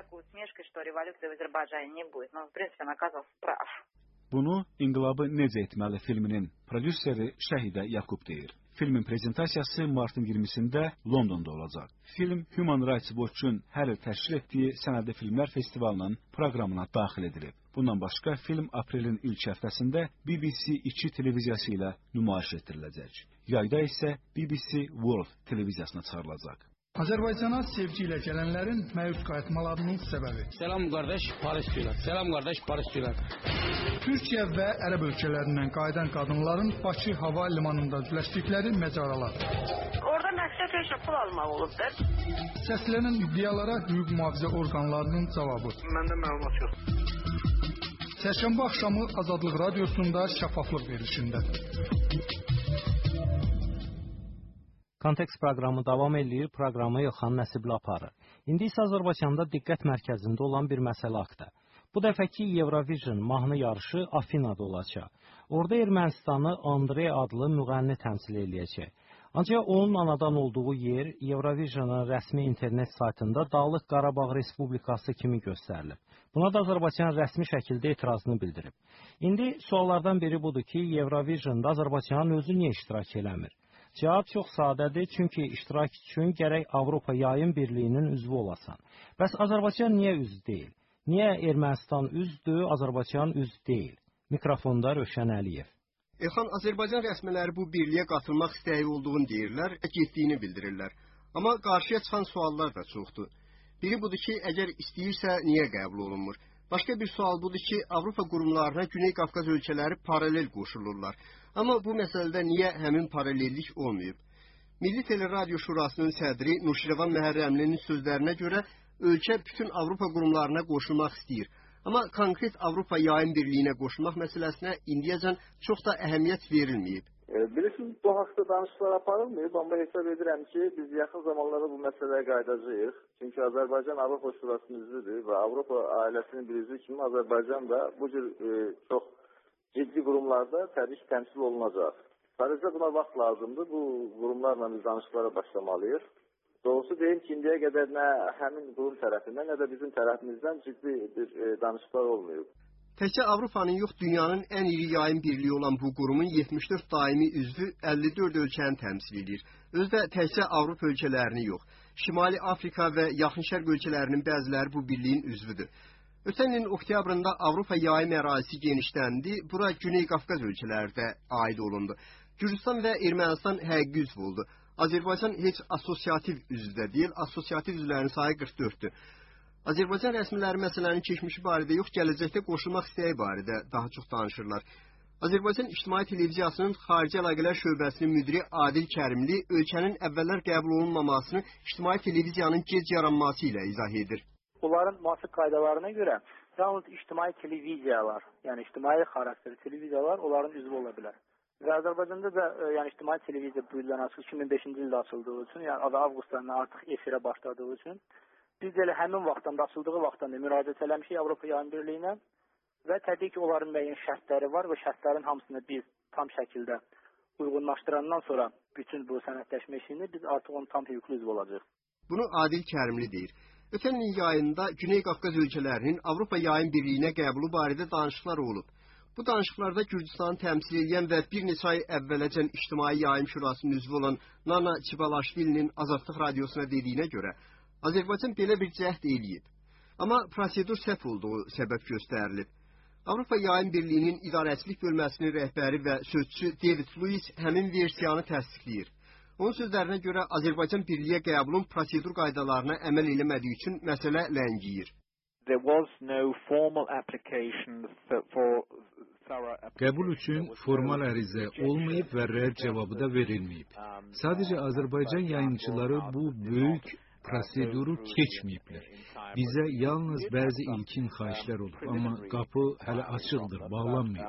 Bunu İnqilabı Necə Etməli filminin prodüseri Şəhidə Yakub deyir. Filmin prezentasiyası martın iyirmisində Londonda olacaq. Film Human Rights Watch-un hər il təşkil etdiyi sənədli filmlər festivalının proqramına daxil edilib. Bundan başqa film aprelin ilk həftəsində B B C iki televiziyası ilə nümayiş etdiriləcək. Yayda isə B B C World televiziyasına çıxarılacaq. Azərbaycana sevgi ilə gələnlərin məyus qayıtmalarının səbəbi. Selam qardaş, Paris diyorlar. Selam qardaş, Paris diyorlar. Türkiyə və Ərəb ölkələrindən qayıdan qadınların Bakı hava limanında üzləşdikləri macəralar. Orada məqsəd heç pul almaq olubdur. Səslənən iddialara hüquq mühafizə orqanlarının cavabı. Məndə məlumat yox. Çərşənbə axşamı Azadlıq Radiosunda şəffaflıq verilişində. Kontekst proqramı davam edir, proqramı Elxan Nəsibli aparır. İndi isə Azərbaycanda diqqət mərkəzində olan bir məsələ haqda. Bu dəfəki Eurovision mahnı yarışı Afinada olacaq. Orada Ermənistanı Andrey adlı müğənni təmsil eləyəcək. Ancaq onun anadan olduğu yer Eurovision'ın rəsmi internet saytında Dağlıq Qarabağ Respublikası kimi göstərilib. Buna da Azərbaycan rəsmi şəkildə etirazını bildirib. İndi suallardan biri budur ki, Eurovision'da Azərbaycanın özü niyə iştirak eləmir? Cavab çox sadədir, çünki iştirak üçün gərək Avropa Yayım Birliyinin üzvü olasan. Bəs Azərbaycan niyə üzv deyil? Niyə Ermənistan üzdür, Azərbaycan üzv deyil? Mikrofonda Rövşən Əliyev. Elxan, Azərbaycan rəsmiləri bu birliyə qatılmaq istəyi olduğunu deyirlər, getdiyini bildirirlər. Amma qarşıya çıxan suallar da çoxdur. Biri budur ki, əgər istəyirsə, niyə qəbul olunmur? Başqa bir sual budur ki, Avropa qurumlarına Güney Qafqaz ölkələri paralel qoşulurlar. Amma bu məsələdə niyə həmin paralellik olmayıb? Milli Teleradio Şurasının sədri Nuşirvan Məhərrəmlinin sözlərinə görə ölkə bütün Avropa qurumlarına qoşulmaq istəyir. Amma konkret Avropa Yayım Birliyinə qoşulmaq məsələsinə indiyəcən çox da əhəmiyyət verilməyib. E, bilirsiniz, bu haqda danışıqlar aparılmayıb, amma hesab edirəm ki, biz yaxın zamanlarda bu məsələyə qayıdacağıq. Çünki Azərbaycan Avropa Şurasının üzvüdür və Avropa ailəsinin bir üzvü kimi Azərbaycan da bu cür e, çox ciddi qurumlarda təbii ki, təmsil olunacaq. Sadəcə buna vaxt lazımdır. Bu qurumlarla biz danışıqlara başlamalıyıq. Doğrusu deyim ki, indiyə qədər nə həmin qurum tərəfindən, nə də bizim tərəfimizdən ciddi bir e, danışıqlar olmayıb. Təkcə Avropanın yox, dünyanın ən iri yayım birliyi olan bu qurumun yetmiş dörd daimi üzvü əlli dörd ölkəni təmsil edir. Özü də təkcə Avropa ölkələrini yox, Şimali Afrika və Yaxın Şərq ölkələrinin bəziləri bu birliyin üzvüdür. Ötən ilin oktyabrında Avropa yayım ərazisi genişləndi, bura Güney Qafqaz ölkələri də aid olundu. Gürcistan və Ermənistan həqiqi üzv oldu. Azərbaycan heç asosiyativ üzv də deyil, asosiyativ üzvlərin sayı qırx dörddür. Azərbaycan rəsmiləri məsələnin keçmişi barədə yox, gələcəkdə qoşulmaq istəyi barədə daha çox danışırlar. Azərbaycan İctimai Televiziyasının Xarici Əlaqələr Şöbəsinin müdiri Adil Kərimli ölkənin əvvəllər qəbul olunmamasını İctimai Televiziyanın gec yaranması ilə izah edir. Bunların müvafiq qaydalarına görə yalnız ictimai televiziyalar, yəni ictimai xarakterli televiziyalar onların üzvü ola bilər. Və Azərbaycanda da yəni ictimai televiziya bu ildən açıq iki min beşinci ildə açıldığı üçün, yəni adı avqustdan artıq efirə başladığı üçün biz də elə həmin vaxtdan da açıldığı vaxtdan da müraciət eləmişik Avropa Yayım Birliyinə və təbii ki, onların müəyyən şərtləri var və şərtlərin hamısını biz tam şəkildə uyğunlaşdırandan sonra bütün bu sənədləşmə işini biz artıq onun tam hüquqlu üzvü olacağıq. Bunu Adil Kərimli deyir. Ötən ilin yayında Güney Qafqaz ölkələrinin Avropa Yayım Birliyinə qəbulu barədə danışıqlar olub. Bu danışıqlarda Gürcistanı təmsil edən və bir neçə ay əvvələcən İctimai Yayım Şurasının üzvü olan Nana Çibalaşvilinin Azadlıq Radiosuna dediyinə görə Azərbaycan belə bir cəhd eləyib. Amma prosedur səhv olduğu səbəb göstərilib. Avropa Yayım Birliyinin İdarəçilik bölməsinin rəhbəri və sözçü David Lewis həmin versiyanı təsdiqləyir. Onun sözlərinə görə Azərbaycan birliyə qəbulun prosedur qaydalarına əməl eləmədiyi üçün məsələ ləngiyir. Qəbul üçün formal ərizə olmayıb və rədd cavabı da verilməyib. Sadəcə Azərbaycan yayımçıları bu böyük proseduru keçməyiblər. Bizə yalnız bəzi ilkin xahişlər olub, amma qapı hələ açıqdır, bağlanmayıb.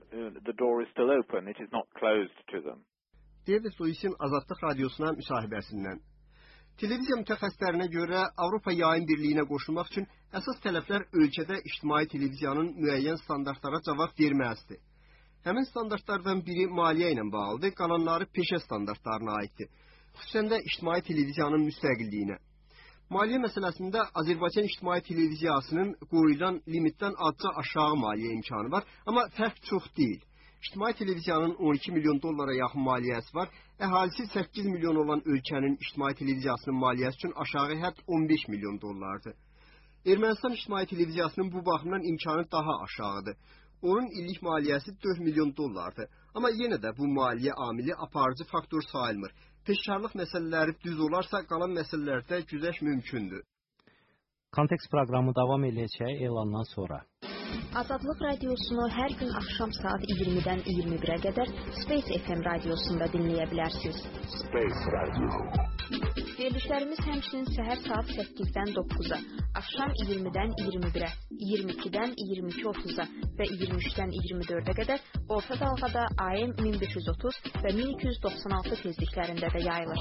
David Lewis'in Azadlıq Radiosuna müsahibəsindən. Televiziya mütəxəssislərinə görə Avropa Yayım Birliyinə qoşulmaq üçün əsas tələblər ölkədə ictimai televiziyanın müəyyən standartlara cavab verməzdir. Həmin standartlardan biri maliyyə ilə bağlıdır, qalanları peşə standartlarına aiddir. Xüsusən də ictimai televiziyanın müstəqilliyinə. Maliyyə məsələsində Azərbaycan İctimai Televiziyasının qoyulan limitdən azca aşağı maliyyə imkanı var, amma fərq çox deyil. İctimai televiziyanın on iki milyon dollara yaxın maliyyəsi var, əhalisi səkkiz milyon olan ölkənin ictimai televiziyasının maliyyəsi üçün aşağı hədd on beş milyon dollardır. Ermənistan İctimai Televiziyasının bu baxımdan imkanı daha aşağıdır. Onun illik maliyyəsi dörd milyon dollardır. Amma yenə də bu maliyyə amili aparıcı faktor sayılmır. Peşkarlıq məsələləri düz olarsa, qalan məsələlərdə güzəşt mümkündür. Kontekst proqramı davam edəcək elandan sonra. Azadlıq radiosunu hər gün axşam saat iyirmidən iyirmi birə qədər Space F M radiosunda dinləyə bilərsiniz. Space Radio. Verilişlərimiz həmçinin səhər saat səkkizdən doqquza, axşam iyirmidən iyirmi birə, iyirmi ikidən iyirmi iki otuz'a və iyirmi üçdən iyirmi dördə qədər orta dalğada A M min beş yüz otuz və min iki yüz doxsan altı tezliklərində də yayılır.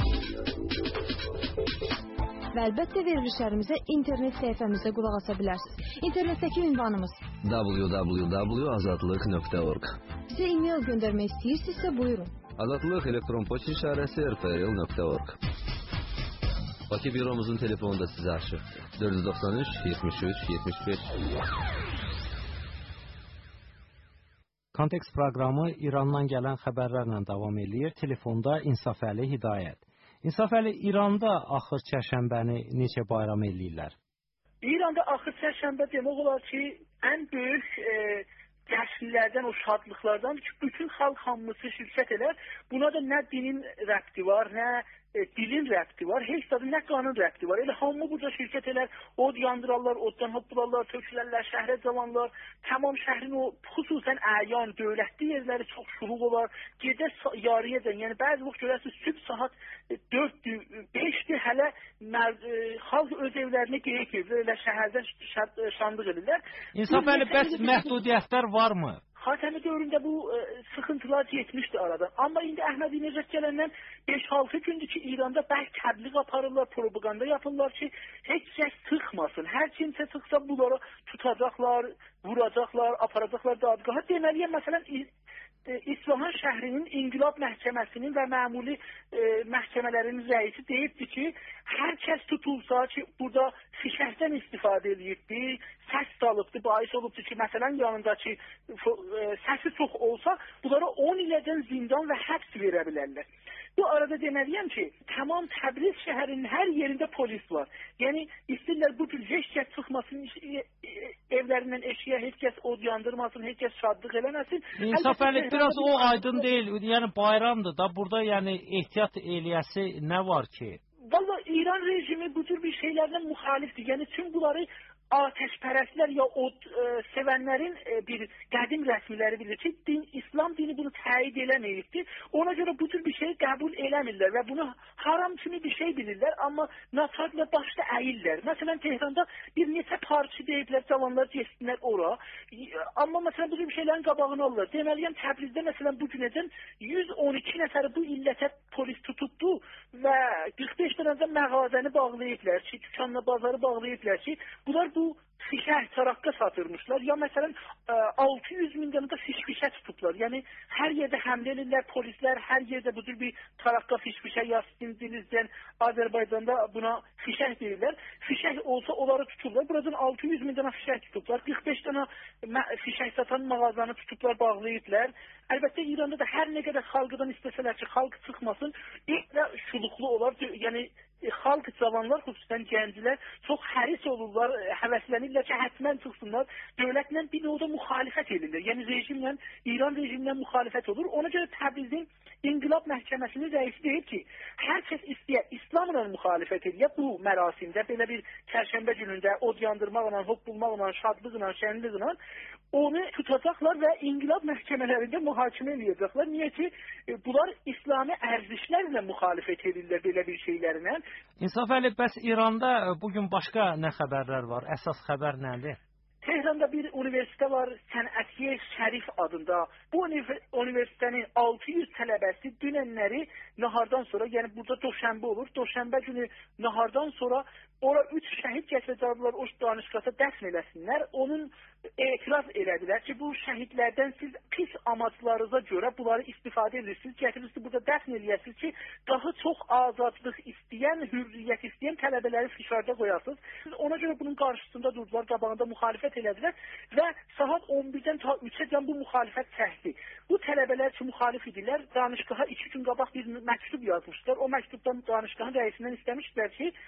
Və əlbəttə verilişlərimizə internet səhifəmizdə qulaq asa bilərsiniz. İnternetdəki ünvanımız w w w nöqtə azadlıq nöqtə org. Sizə e-mail göndərmək istəyirsinizsə buyurun. Azadlıq elektron poçt işarəsi r f l nöqtə org. Bakı büromuzun telefonu da sizə açıqdır. dörd yüz doxsan üç yetmiş üç yetmiş beş. Kontekst proqramı İrandan gələn xəbərlərlə davam edir. Telefonda İnsafəli Hidayət. İnsafəli, İranda axır çərşənbəni necə bayram eləyirlər? İranda axır çərşənbə demək olar ki, ən böyük e, cəşnlərdən, o şadlıqlardan ki, bütün xalq hamısı şirkət elər. Buna da nə dinin rəbti var, nə e, dilin rəbti var, heç də nə qanun rəbti var. Elə hamı burada şirkət elər, od yandırarlar, oddan hoppularlar, tökülərlər, şəhrə cavanlar, tamam şəhrin o xüsusən əyan, dövlətli yerləri çox şuluq olar. Gecə yarıyacan, yəni bəzi vaxt görərsiniz, sübh saat dörddür, beşdir, hələ mərd, e, xalq öz evlərinə gerək edir, elə şəhərdən şandıq edirlər. İnsafəli, bəs məhdudiyyətlər varmı? Xatəmi dövründə bu e, sıxıntılar getmişdi aradan. Amma indi Əhmədinəcad gələndən beş altı gündür ki, İranda bəlkə təbliğ aparırlar, propaganda yapırlar ki, heç kəs sıxmasın. Hər kimsə sıxsa bunları tutacaqlar, vuracaqlar, aparacaqlar dadqaha. Deməliyəm, məsələn, İsfahan şəhrinin İnqilab Məhkəməsinin və məmuli e, məhkəmələrinin rəisi deyibdi ki, hər kəs tutulsa ki, burada fişəkdən istifadə edibdi, səs salıbdı, bahis olubdu ki, məsələn, yanındakı e, səsi çox olsa, bunlara on iləcən zindan və həbs verə bilərlər. Bu arada deməliyəm ki, tamam Təbriz şəhərinin hər yerində polis var. Yəni, istəyirlər bu tür heç kəs çıxmasın, evlərindən eşiyə, heç kəs od yandırmasın, heç kəs şadlıq eləməsin. İnsafəli, biraz o aydın deyil, yəni bayramdır da, burada yəni ehtiyat eləyəsi nə var ki? Valla İran rejimi bu tür bir şeylərdən müxalifdir. Yəni, tüm bunları ateşpərəstlər ya od e, sevənlərin e, bir qədim rəsmiləri bilir ki, din, İslam dini bunu təid eləməyibdir. Ona görə bu tür bir şeyi qəbul eləmirlər və bunu haram kimi bir şey bilirlər, amma nataqla başda əyirlər. Məsələn, Tehranda bir neçə parçı deyiblər, cavanlar getsinlər ora. Amma məsələn, bu tür bir şeylərin qabağını alırlar. Deməliyəm, Təbrizdə məsələn, bu günəcən yüz on iki nəfəri bu illətə polis tutubdu və qırx beş dənədə məğazəni bağlayıblar ki, dükanla bazarı bağlayıblar ki, bunlar bu fişək, taraqqa satırmışlar. Ya məsələn, altı yüz min dənə də fiş-fişə tutublar. Yəni, hər yerdə həmlə edirlər, polislər hər yerdə bu tür bir taraqqa fiş-fişə yazsın, dilizdən, Azərbaycanda buna fişək deyirlər. Fişək olsa onları tutublar. Buradan altı yüz min dənə fişək tutublar. qırx beş dənə fişək satan mağazanı tutublar, bağlayıblar. Əlbəttə, İranda da hər nə qədər xalqıdan istəsələr ki, xalq çıxmasın, ilk də şuluqlu olar. Yəni, xalq cavanlar, xüsusən gənclər çox həris olurlar, həvəslənirlər ki, hətmən çıxsınlar, dövlətlə bir növdə müxalifət edirlər. Yəni rejimlə, İran rejimlə müxalifət olur. Ona görə Təbrizin İnqilab Məhkəməsinin rəisi deyir ki, hər kəs istəyər İslamla müxalifət edir bu mərasimdə, belə bir çərşənbə günündə od yandırmaqla, hop bulmaqla, şadlıqla, şənliqlə onu tutacaqlar və İnqilab Məhkəmələrində mühakimə edəcəklər. Niyə ki, bunlar İslami ərzişlərlə müxalifət edirlər belə bir şeylərlə. İnsafəli, bəs İranda bugün başqa nə xəbərlər var? Əsas xəbər nədir? Tehranda bir universitet var, Sənətiyyə Şərif adında. Bu universitetin altı yüz tələbəsi dünənləri nahardan sonra, yəni burada Doşənbə olur, Doşənbə günü nahardan sonra ora üç şəhid gətirəcəklər, o danışqata dəfn eləsinlər. Onun etiraz elədilər ki, bu şəhidlərdən siz pis amaclarınıza görə bunları istifadə edirsiniz, gətirirsiniz burada dəfn eləyəsiniz ki, daha çox azadlıq istəyən, hürriyyət istəyən tələbələri fişarda qoyasınız. Ona görə bunun qarşısında durdular, qabağında müxalifət elədilər və saat on birdən ta üçəcən bu müxalifət çəkdi. Bu tələbələr ki, müxalif idilər, danışqaha iki gün qabaq bir məktub yazmışlar. O məktubdan danışqahın rəisindən istəmişdilər ki,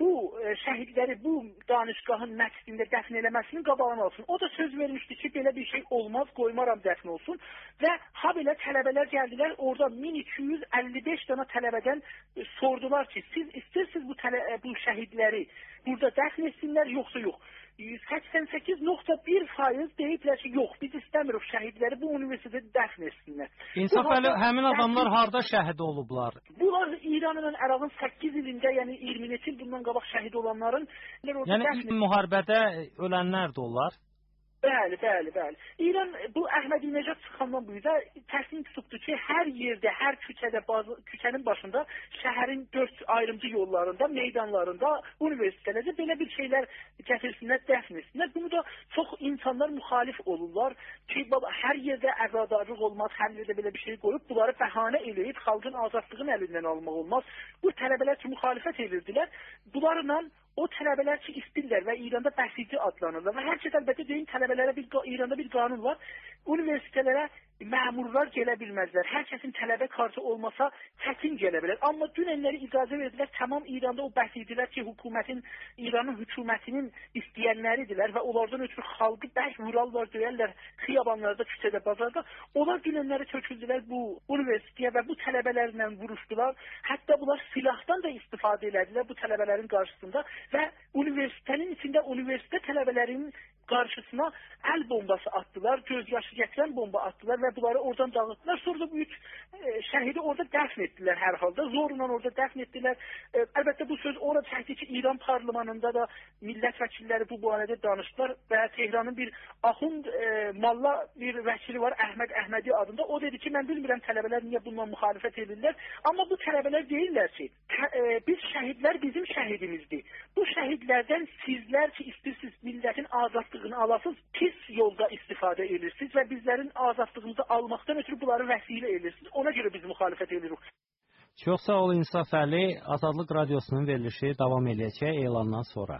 bu e, şəhidləri bu danışgahın məscidində dəfn eləməsinin qabağını alsın. O da söz vermişdi ki, belə bir şey olmaz, qoymaram dəfn olsun. Və ha belə tələbələr gəldilər, orada min iki yüz əlli beş dana tələbədən e, sordular ki, siz istəyirsiniz bu, tələ, e, bu şəhidləri burada dəfn etsinlər, yoxsa yox. səksən səkkiz nöqtə bir faiz deyiblər ki, yox, biz istəmirik şəhidləri bu universitetdə dəfn etsinlər. İnsaf əli, həmin adamlar harda şəhid olublar? Bunlar İranın Ərağın səkkiz ilində, yəni iyirmi neçə il bundan qabaq şəhid olanların... Yəni ilk müharibədə ölənlərdir onlar? Bəli, bəli, bəli. İran bu Əhmədinəcad çıxandan bu yüzden təsmin tutubdur ki, hər yerdə, hər küçədə, bazı, küçənin başında, şəhərin dörd ayrımcı yollarında, meydanlarında, universitelərdə belə bir şeylər gətirsinlər, dəfn etsinlər. Bunu da çox insanlar müxalif olurlar ki, hər yerdə əzadarlıq olmaz, hər yerdə belə bir şey qoyub, bunları bəhanə eləyib, xalqın azadlığını əlindən almaq olmaz. Bu tələbələr ki, müxalifət edirdilər. Bunlarla o tələbələr ki, istirlər və İranda bəsici adlanırlar. Və hər şey əlbəttə deyim, tələbələrə bir, İranda bir qanun var. Universitetlərə məmurlar gələ bilməzlər. Hər kəsin tələbə kartı olmasa çətin gələ bilər. Amma dünənləri icazə verdilər. Tamam İranda o bəsicilər ki, hökumətin, İranın hökumətinin istəyənləridirlər və onlardan ötürü xalqı bərk vurarlar, döyərlər xiyabanlarda, küçədə, bazarda. Onlar dünənləri töküldülər bu universiteye və bu tələbələrlə vuruşdular. Hətta bunlar silahdan da istifadə elədilər bu tələbələrin qarşısında və universitetin içində universitet tələbələrinin qarşısına əl bombası attılar, gözyaşı gətirən bomba attılar və bunları oradan dağıttılar. Sonra da bu üç e, şəhidi orada dəfn etdilər hər halda. Zorla orada dəfn etdilər. E, əlbəttə bu söz orada çəkdi ki, İran parlamanında da millət vəkilləri bu barədə danışdılar və Tehranın bir Axund e, Malla bir vəkili var, Əhməd Əhmədi adında. O dedi ki, mən bilmirəm tələbələr niyə bundan müxalifət edirlər. Amma bu tələbələr deyirlər ki, e, biz şəhidlər bizim şəhidimizdir. Bu şəhidlərdən sizlər ki, istəyirsiniz millətin azadlığını alasınız, pis yolda istifadə edirsiniz və bizlərin azadlığımızı almaqdan ötürü bunları vəsilə edirsiniz. Ona görə biz müxalifət edirik. Çox sağ ol İnsaf Əli. Azadlıq Radiosunun verilişi davam edəcək elandan sonra.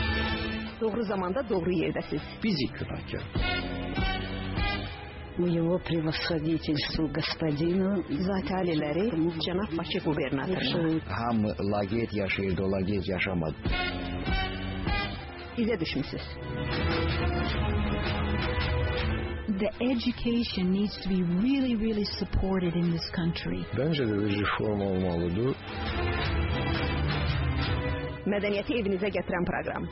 Doğru zamanda doğru yerdəsiz. Bizi günahkar. Его превосходительству господину Zataliləri cənab Bakı qubernatoru. Hamı laqeyd yaşayırdı, o laqeyd yaşamadı. İzə düşmüsünüz. The education needs to be really, really supported in this country. Bence de bir reform olmalıdır. Mədəniyyəti evinizə gətirən proqram.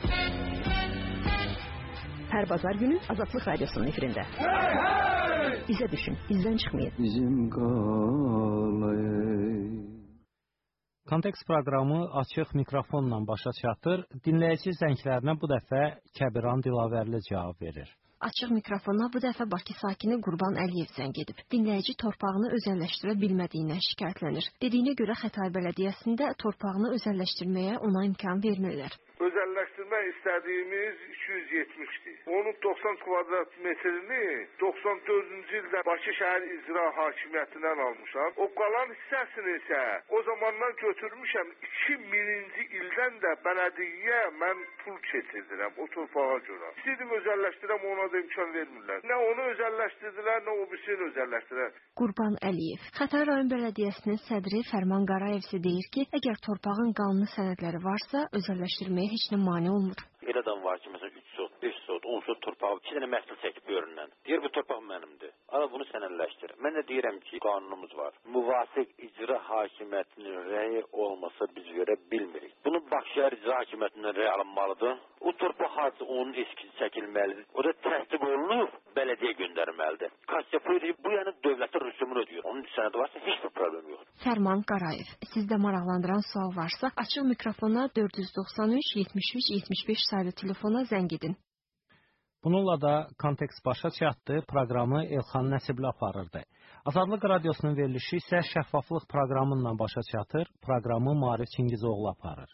Hər bazar günü Azadlıq Radiosunun efirində. Hey, hey! İzə düşün, izdən çıxmayın. Bizim qalay. Kontekst proqramı açıq mikrofonla başa çatır. Dinləyici zənglərinə bu dəfə Kəbiran Dilavərli cavab verir. Açıq mikrofona bu dəfə Bakı sakini Qurban Əliyev zəng edib. Dinləyici torpağını özəlləşdirə bilmədiyindən şikayətlənir. Dediyinə görə Xətai bələdiyyəsində torpağını özəlləşdirməyə ona imkan vermirlər. Özəlləşdirmək istədiyimiz iki yüz yetmişdir. Onun doxsan kvadrat metrini doxsan dördüncü ildə Bakı şəhər icra hakimiyyətindən almışam. O qalan hissəsini isə o zamandan götürmüşəm. iki bininci ildən də bələdiyyə mən pul keçirdirəm o torpağa görə. İstədim özəlləşdirəm, ona da imkan vermirlər. Nə onu özəlləşdirdilər, nə o birisini özəlləşdirər. Qurban Əliyev. Xətai rayon bələdiyyəsinin sədri Fərman Qarayev isə deyir ki, əgər torpağın qanuni sənədləri varsa, özəlləşdirməyə heç nə mane olmur. Elə adam var ki, məsələn üç sot, beş sot, on sot torpağı iki dənə məhsul çəkib göründən. Deyir bu torpaq mənimdir. Ala bunu sənədləşdir. Mən də deyirəm ki, qanunumuz var. Müvafiq icra hakimiyyətinin rəyi olmasa biz verə bilmirik. Bunu Bakı şəhər icra hakimiyyətindən rəy alınmalıdır. O torpaq harcı onun eskisi çəkilməlidir. O da təsdiq olunub bələdiyyə göndərməlidir. Kaç yapıyor bu yəni dövlətə rüsumunu ödüyor. Onun sənədi varsa heç bir problem yoxdur. Fərman Qarayev. Sizdə maraqlandıran sual varsa açıq mikrofona dörd yüz doxsan üç yetmiş üç yetmiş beş sayılı telefona zəng edin. Bununla da kontekst başa çatdı. Proqramı Elxan Nəsibli aparırdı. Azadlıq Radiosunun verilişi isə şəffaflıq proqramından başa çatır. Proqramı Maarif Çingizoğlu aparır.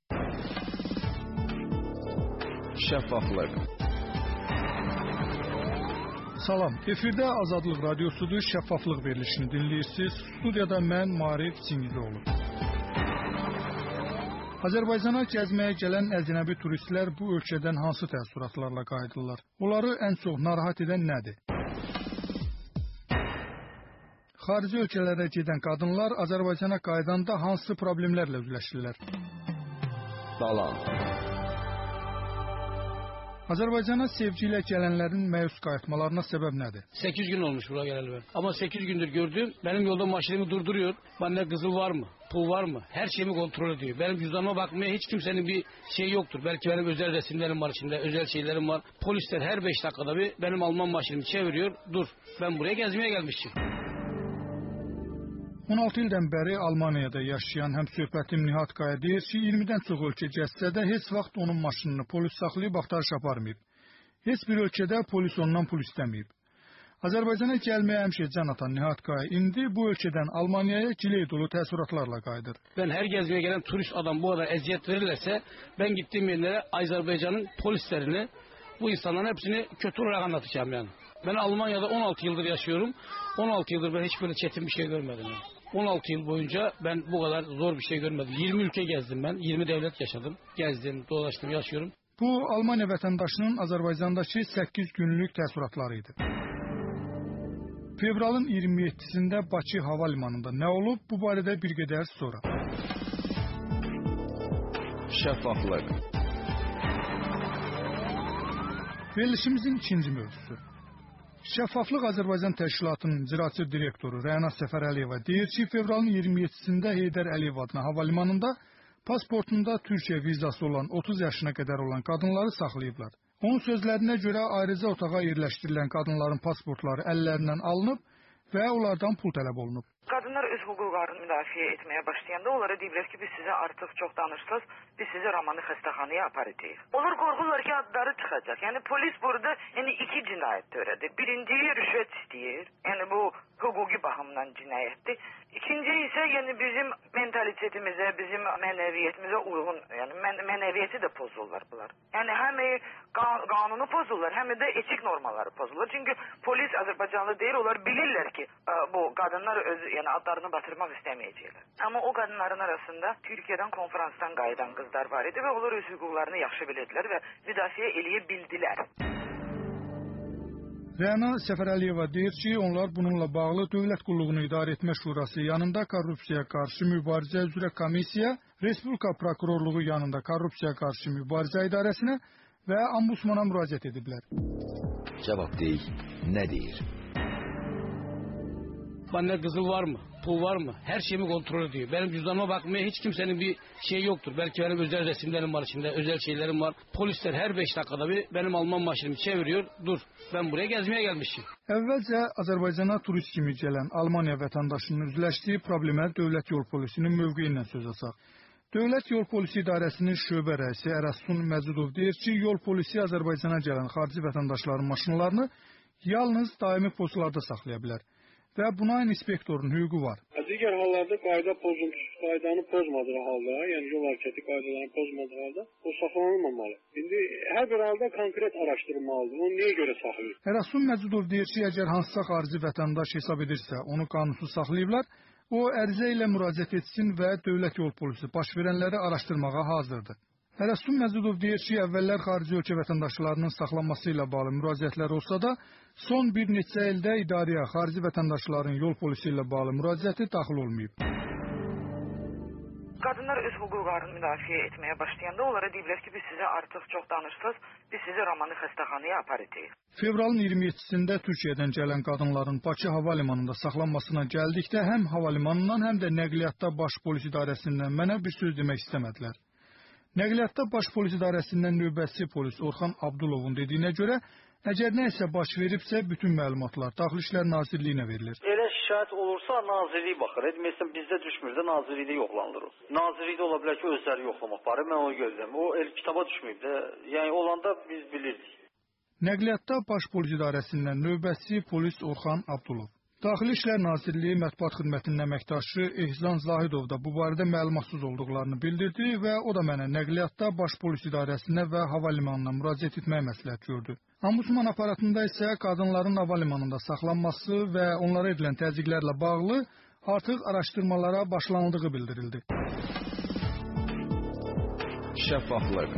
Şəffaflıq. Salam, efirdə Azadlıq Radiosudur, şəffaflıq verilişini dinləyirsiniz. Studiyada mən Maarif Çingizoğlu. Azərbaycana gəzməyə gələn əcnəbi turistlər bu ölkədən hansı təəssüratlarla qayıdırlar? Onları ən çox narahat edən nədir? Xarici ölkələrə gedən qadınlar Azərbaycana qayıdanda hansı problemlərlə üzləşirlər? Salam. Azərbaycana sevgi ilə gələnlərin məyus qayıtmalarına səbəb nədir? sekiz gün olmuş buraya geleli ben. Ama sekiz gündür gördüm. Benim yolda maşinimi durduruyor. Bende kızıl var mı? Pul var mı? Her şeyimi kontrol ediyor. Benim cüzdanıma bakmaya hiç kimsenin bir şey yoktur. Belki benim özel resimlerim var içinde. Özel şeylerim var. Polisler her beş dakikada bir benim Alman maşinimi çeviriyor. Dur. Ben buraya gezmeye gelmişim. on altı ildən bəri Almaniyada yaşayan həmsöhbətim Nihat Qaya deyir ki, iyirmidən çox ölkə gəzsə də heç vaxt onun maşınını polis saxlayıb axtarış aparmayıb. Heç bir ölkədə polis ondan pul istəməyib. Azərbaycana gəlməyə həmişə can atan Nihat Qaya indi bu ölkədən Almaniyaya giley dolu təəssüratlarla qayıdır. Ben her gezmeye gelen turist adam bu kadar eziyet verirlerse ben gittiğim yerlere Azerbaycan'ın polislerini bu insanların hepsini kötü olarak anlatacağım yani. Ben Almanya'da on altı yıldır yaşıyorum. on altı yıldır ben hiç böyle çetin bir şey görmedim. Yani. on altı yıl boyunca ben bu kadar zor bir şey görmedim. yirmi ülke gezdim ben. yirmi devlet yaşadım. Gezdim, dolaştım, yaşıyorum. Bu Almaniya vətəndaşının Azərbaycandakı səkkiz günlük təəssüratları idi. Fevralın iyirmi yeddisində Bakı hava limanında nə olub? Bu barədə bir qədər sonra. Şəffaflıq. Verilişimizin ikinci mövzusu. Şəffaflıq Azərbaycan Təşkilatının icraçı direktoru Rəna Səfərəliyeva deyir ki, fevralın iyirmi yeddisində Heydər Əliyev adına hava limanında pasportunda Türkiyə vizası olan otuz yaşına qədər olan qadınları saxlayıblar. Onun sözlərinə görə ayrıca otağa yerləşdirilən qadınların pasportları əllərindən alınıb və onlardan pul tələb olunub. Kadınlar öz hüquqlarını müdafiə etməyə başlayanda onlara deyirlər ki, biz sizə artıq çox danışsaz, biz sizi Ramanlı xəstəxanaya aparacağıq. Onlar qorxurlar ki, adları çıxacaq. Yəni polis burada yəni iki cinayət törədir. Birinci rüşvət istəyir. Yəni bu hüquqi baxımdan cinayətdir. İkinci isə yəni bizim mentalitetimizə, bizim mənəviyyətimizə uyğun, yəni mən mənəviyyəti də pozurlar bunlar. Yəni həm qan qanunu pozurlar, həm də etik normaları pozurlar. Çünki polis Azərbaycanlı deyir, onlar bilirlər ki, bu qadınlar öz yəni adlarını batırmaq istəməyəcəklər. Amma o qadınların arasında Türkiyədən konferansdan qayıdan qızlar var idi və onlar öz hüquqlarını yaxşı bilirdilər və müdafiə eləyə bildilər. Rəna Səfərəliyeva deyir ki, onlar bununla bağlı Dövlət Qulluğunu İdarə Etmə Şurası yanında korrupsiyaya qarşı mübarizə üzrə komissiya, Respublika Prokurorluğu yanında korrupsiyaya qarşı mübarizə idarəsinə və Ombudsmana müraciət ediblər. Cavab deyil, nə deyir? Bende kızıl var mı? Pul var mı? Her şeyimi kontrol ediyor. Benim cüzdanıma bakmaya hiç kimsenin bir şey yoktur. Belki benim özel resimlerim var içinde, özel şeylerim var. Polisler her beş dakikada bir benim Alman maşinimi çeviriyor. Dur, ben buraya gezmeye gelmişim. Əvvəlcə Azərbaycana turist kimi gələn Almaniya vətəndaşının üzləşdiyi problemə Dövlət Yol Polisinin mövqeyindən söz açaq. Dövlət Yol Polisi İdarəsinin şöbə rəisi Ərəsun Məcidov deyir ki, yol polisi Azərbaycana gələn xarici vətəndaşların maşınlarını yalnız daimi postlarda saxlaya bilər. Və buna inspektorun hüququ var. Digər hallarda qayda pozuntusu, qaydanı pozmadığı halda, yəni yol hərəkəti qaydalarını pozmadığı halda o saxlanılmamalı. İndi hər bir halda konkret araşdırılmalıdır. Onu niyə görə saxlayır? Ərəsun Məcidov deyir ki, əgər hansısa xarici vətəndaş hesab edirsə, onu qanunsuz saxlayıblar, o ərizə ilə müraciət etsin və Dövlət Yol Polisi baş verənləri araşdırmağa hazırdır. Ərəsun Məcidov deyir ki, əvvəllər xarici ölkə vətəndaşlarının saxlanması ilə bağlı müraciətlər olsa da, son bir neçə ildə idarəyə xarici vətəndaşların yol polisi ilə bağlı müraciəti daxil olmayıb. Kadınlar öz hüquqlarını müdafiə etməyə başlayanda onlara deyiblər ki, biz sizə artıq çox danışsaz, biz sizi Ramanlı xəstəxanaya aparacağıq. Fevralın iyirmi yeddisində Türkiyədən gələn qadınların Bakı hava limanında saxlanmasına gəldikdə həm hava limanından, həm də nəqliyyatda baş polis idarəsindən mənə bir söz demək istəmədilər. Nəqliyyatda baş polis idarəsindən növbəti polis Orxan Abdulovun dediyinə görə, əgər nə isə baş veribsə, bütün məlumatlar Daxili İşlər Nazirliyinə verilir. Elə şikayət olursa, nazirlik baxır. Etməyəsən, bizdə düşmür də nazirlikdə yoxlanılır. Nazirlikdə ola bilər ki, özləri yoxlama aparır, mən onu gözləm. O el kitaba düşməyib də, yəni olanda biz bilirdik. Nəqliyyatda baş polis idarəsindən növbəti polis Orxan Abdulov. Daxili İşlər Nazirliyi mətbuat xidmətinin əməkdaşı Ehzan Zahidov da bu barədə məlumatsız olduqlarını bildirdi və o da mənə nəqliyyatda baş polis idarəsinə və hava limanına müraciət etməyə məsləhət gördü. Ombudsman aparatında isə qadınların hava limanında saxlanması və onlara edilən təzyiqlərlə bağlı artıq araşdırmalara başlanıldığı bildirildi. Şəffaflıq.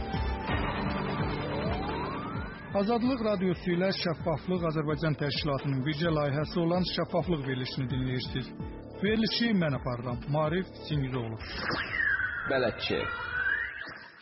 Azadlıq Radiosu ilə Şəffaflıq Azərbaycan Təşkilatının bircə layihəsi olan Şəffaflıq verilişini dinləyirsiniz. Verilişi mən aparıram, Marif Singizoğlu. Bələdçi.